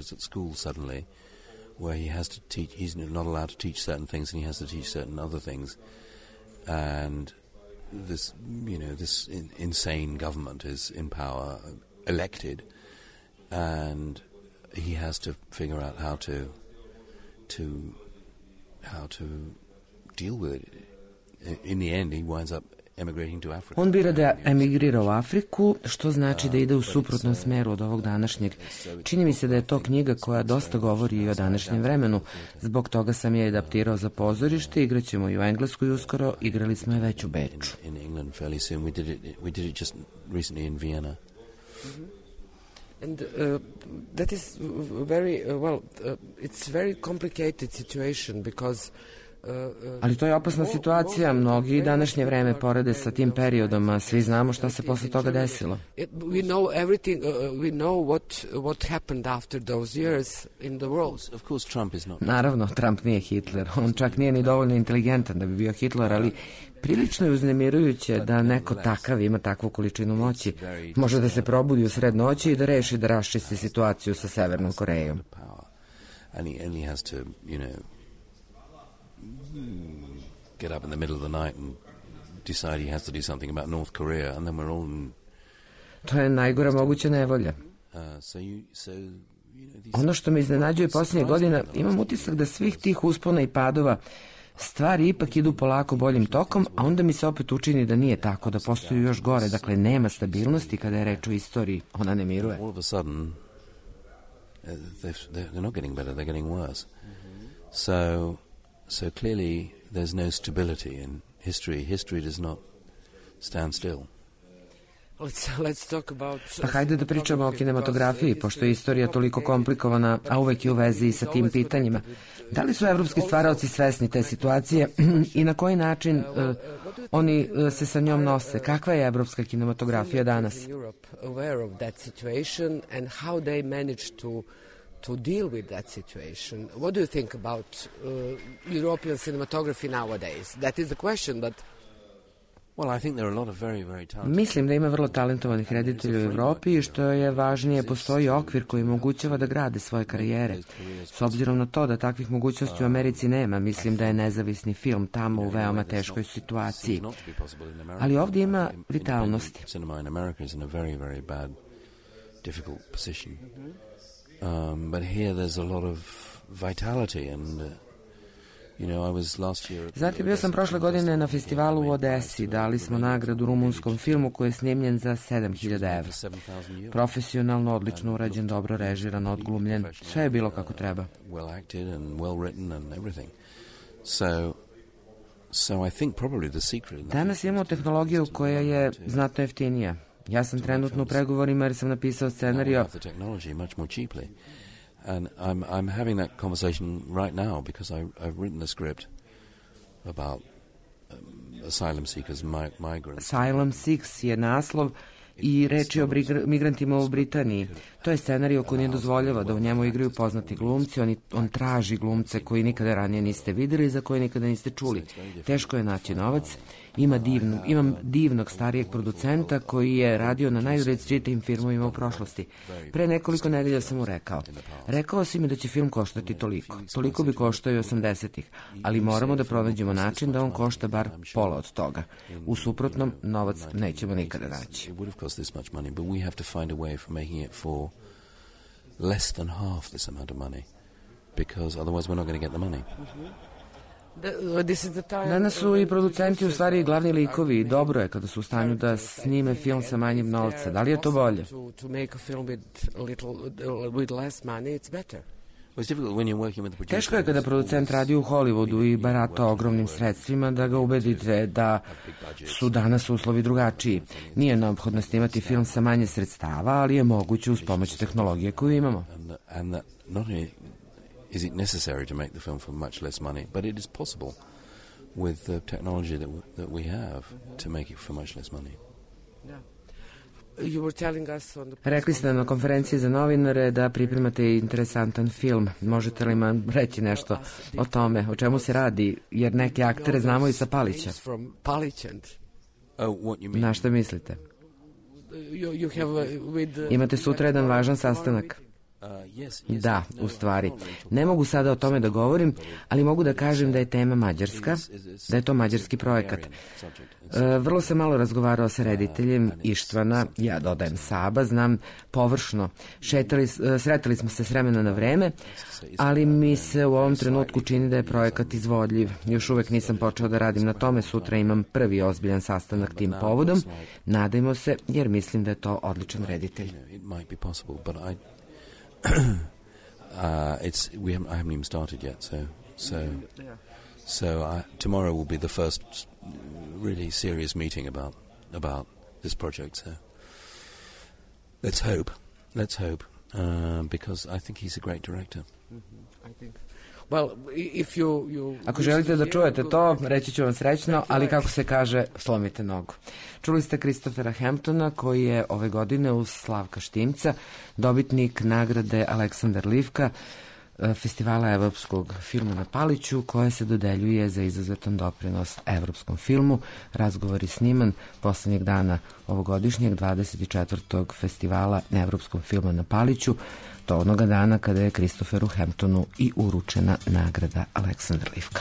Where he has to teach, he's not allowed to teach certain things and he has to teach certain other things. And this, you know, this in, insane government is in power, elected, and he has to figure out how to, to, how to deal with it. In the end, he winds up On bira da emigrira u Afriku, što znači da ide u suprotnom smeru od ovog današnjeg. Čini mi se da je to knjiga koja dosta govori i o današnjem vremenu. Zbog toga sam je adaptirao za pozorište, igraćemo i u Engleskoj uskoro, igrali smo je već u Beču. And uh, that is very, uh, well, uh, it's very complicated situation because Ali to je opasna situacija, mnogi današnje vreme porede sa tim periodom, a svi znamo šta se posle toga desilo. We know everything, uh, we know what what happened after those years in the world. Of course Trump is not. Naravno, Trump nije Hitler, on čak nije ni dovoljno inteligentan da bi bio Hitler, ali prilično je uznemirujuće da neko takav ima takvu količinu moći. Može da se probudi u sred noći i da reši da raščisti situaciju sa Severnom Korejom. And he only has to, you know, get up in the middle of the night and decide he has to do something about North Korea, and then we're all in... To je najgora moguća nevolja. Uh, so you, so, you know, these... Ono što me iznenađuje posljednjih godina, imam utisak da svih tih uspona i padova stvari ipak idu polako boljim tokom, a onda mi se opet učini da nije tako, da postoji još gore, dakle nema stabilnosti kada je reč o istoriji, ona ne miruje. All of a sudden, uh, they're, they're not getting better, they're getting worse. So... So clearly there's no stability in history. History does not stand still. Let's, let's talk about... Pa hajde da pričamo o kinematografiji, pošto je istorija toliko komplikovana, a uvek je u vezi i sa tim pitanjima. Da li su evropski stvaraoci svesni te situacije i na koji način uh, oni uh, se sa njom nose? Kakva je evropska kinematografija danas? To deal with that situation. What do you think about uh, European cinematography nowadays? That is the question, but... Well, I think there are a lot of very, very talented... Mislim da ima vrlo talentovanih reditelja u Evropi i što je važnije, postoji okvir koji omogućava da grade svoje karijere. S obzirom na to da takvih mogućnosti u Americi nema, mislim da je nezavisni film tamo u veoma teškoj situaciji. Ali ovdje ima vitalnosti. Cinema in America is in a very, very bad, difficult position. Um, but here there's a lot of vitality and uh, you know I was last year. Zatim bio sam prošle godine na festivalu u Odesi, dali smo nagradu rumunskom filmu koji je snimljen za sedam hiljada evra. Profesionalno, odlično urađen, dobro režiran, odglumljen, sve je bilo kako treba. Well acted and well written and everything. So so I think probably the secret. Danas imamo tehnologiju koja je znatno jeftinija. Ja sam trenutno u pregovorima jer sam napisao scenario. And I'm I'm having that conversation right now because I I've written a script about um, asylum seekers, migrants. Asylum Seekers je naslov i reč je o migrantima u Britaniji. To je scenario koji ne dozvoljava da u njemu igraju poznati glumci. On, on traži glumce koji nikada ranije niste videli i za koje nikada niste čuli. Teško je naći novac. Ima divno, imam divnog starijeg producenta koji je radio na najrazličitijim filmovima u prošlosti. Pre nekoliko nedelja sam mu rekao. Rekao si mi da će film koštati toliko. Toliko bi koštao i osamdesetih. Ali moramo da pronađemo način da on košta bar pola od toga. U suprotnom, novac nećemo nikada naći. This much money, but we have to find a way for making it for less than half this amount of money, because otherwise we're not going to get the money. Danas su i producenti u stvari glavni likovi i dobro je kada su u stanju da snime film sa manjim novca. Da li je to bolje? Teško je kada producent radi u Hollywoodu i barata ogromnim sredstvima da ga ubedite da su danas uslovi drugačiji. Nije neophodno snimati film sa manje sredstava, ali je moguće uz pomoć tehnologije koju imamo. Is it necessary to make the film for much less money? But it is possible with the technology that, w that we have to make it for much less money. Rekli ste na konferenciji za novinare da pripremate interesantan film. Možete li nam reći nešto o tome, o čemu se radi, jer neke aktere znamo i sa Palića. Na što mislite? Imate sutra jedan važan sastanak. Da, u stvari. Ne mogu sada o tome da govorim, ali mogu da kažem da je tema mađarska, da je to mađarski projekat. E, vrlo sam malo razgovarao sa rediteljem Ištvana, ja dodajem Saba, znam površno. Šetali, sretali smo se s vremena na vreme, ali mi se u ovom trenutku čini da je projekat izvodljiv. Još uvek nisam počeo da radim na tome, sutra imam prvi ozbiljan sastanak tim povodom. Nadajmo se, jer mislim da je to odličan reditelj. uh, it's we haven't I haven't even started yet, so so so I, tomorrow will be the first really serious meeting about about this project. So let's hope, let's hope, uh, because I think he's a great director. Mm-hmm. I think. Well, if you, you Ako želite da čujete to, reći ću vam srećno, ali kako se kaže, slomite nogu. Čuli ste Christophera Hamptona, koji je ove godine uz Slavka Štimca dobitnik nagrade Aleksandar Livka, festivala evropskog filma na Paliću, koje se dodeljuje za izuzetan doprinos evropskom filmu. Razgovor je sniman poslednjeg dana ovogodišnjeg dvadeset četvrtog festivala evropskog filma na Paliću, to onoga dana kada je Christopheru Hamptonu i uručena nagrada Aleksandar Livka.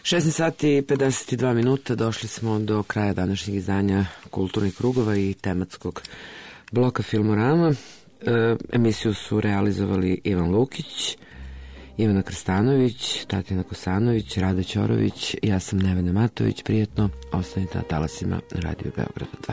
šesnaest sati i pedeset dva minuta, došli smo do kraja današnjeg izdanja Kulturnih krugova i tematskog bloka Filmorama. E, emisiju su realizovali Ivan Lukić, Ivana Krstanović, Tatjana Kosanović, Rada Ćorović, ja sam Nevena Matović. Prijetno, ostanite na talasima Radio Beograda dva.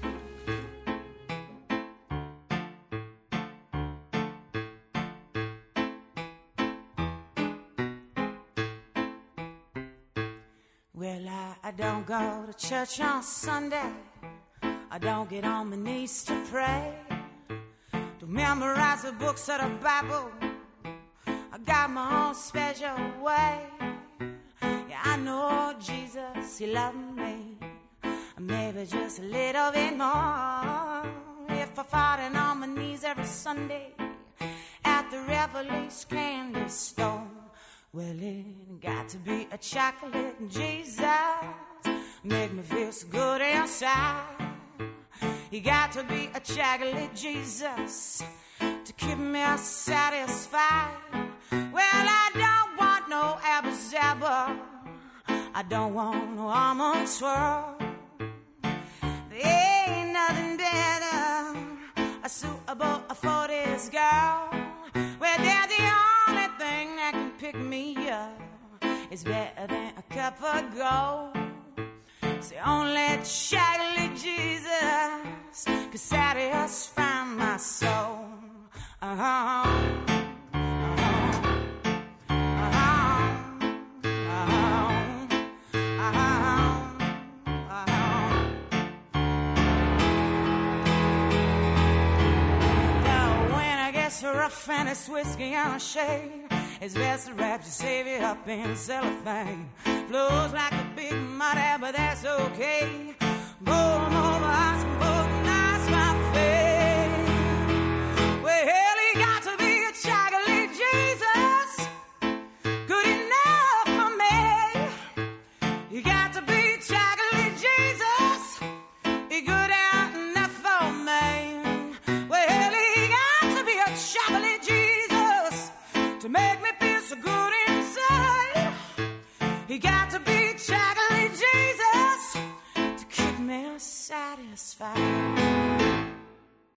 Well, I, I don't go to church on Sunday. I don't get on my knees to pray, to memorize the books of the Bible. I got my own special way. Yeah, I know Jesus, He loved me, maybe just a little bit more. If I fought on my knees every Sunday at the Revelation candy store, well, it got to be a chocolate Jesus, make me feel so good inside. You got to be a chocolate Jesus to keep me satisfied. Well, I don't want no apple zapper, I don't want no almond swirl. There ain't nothing better a suitable for this girl. Well, they're the only thing that can pick me up. It's better than a cup of gold. It's the only chocolate Jesus can satisfy my soul. Uh-huh. Rough and it's whiskey on a shade, it's best to wrap your savior up in cellophane. Flows like a big muddy, but that's okay. Boom.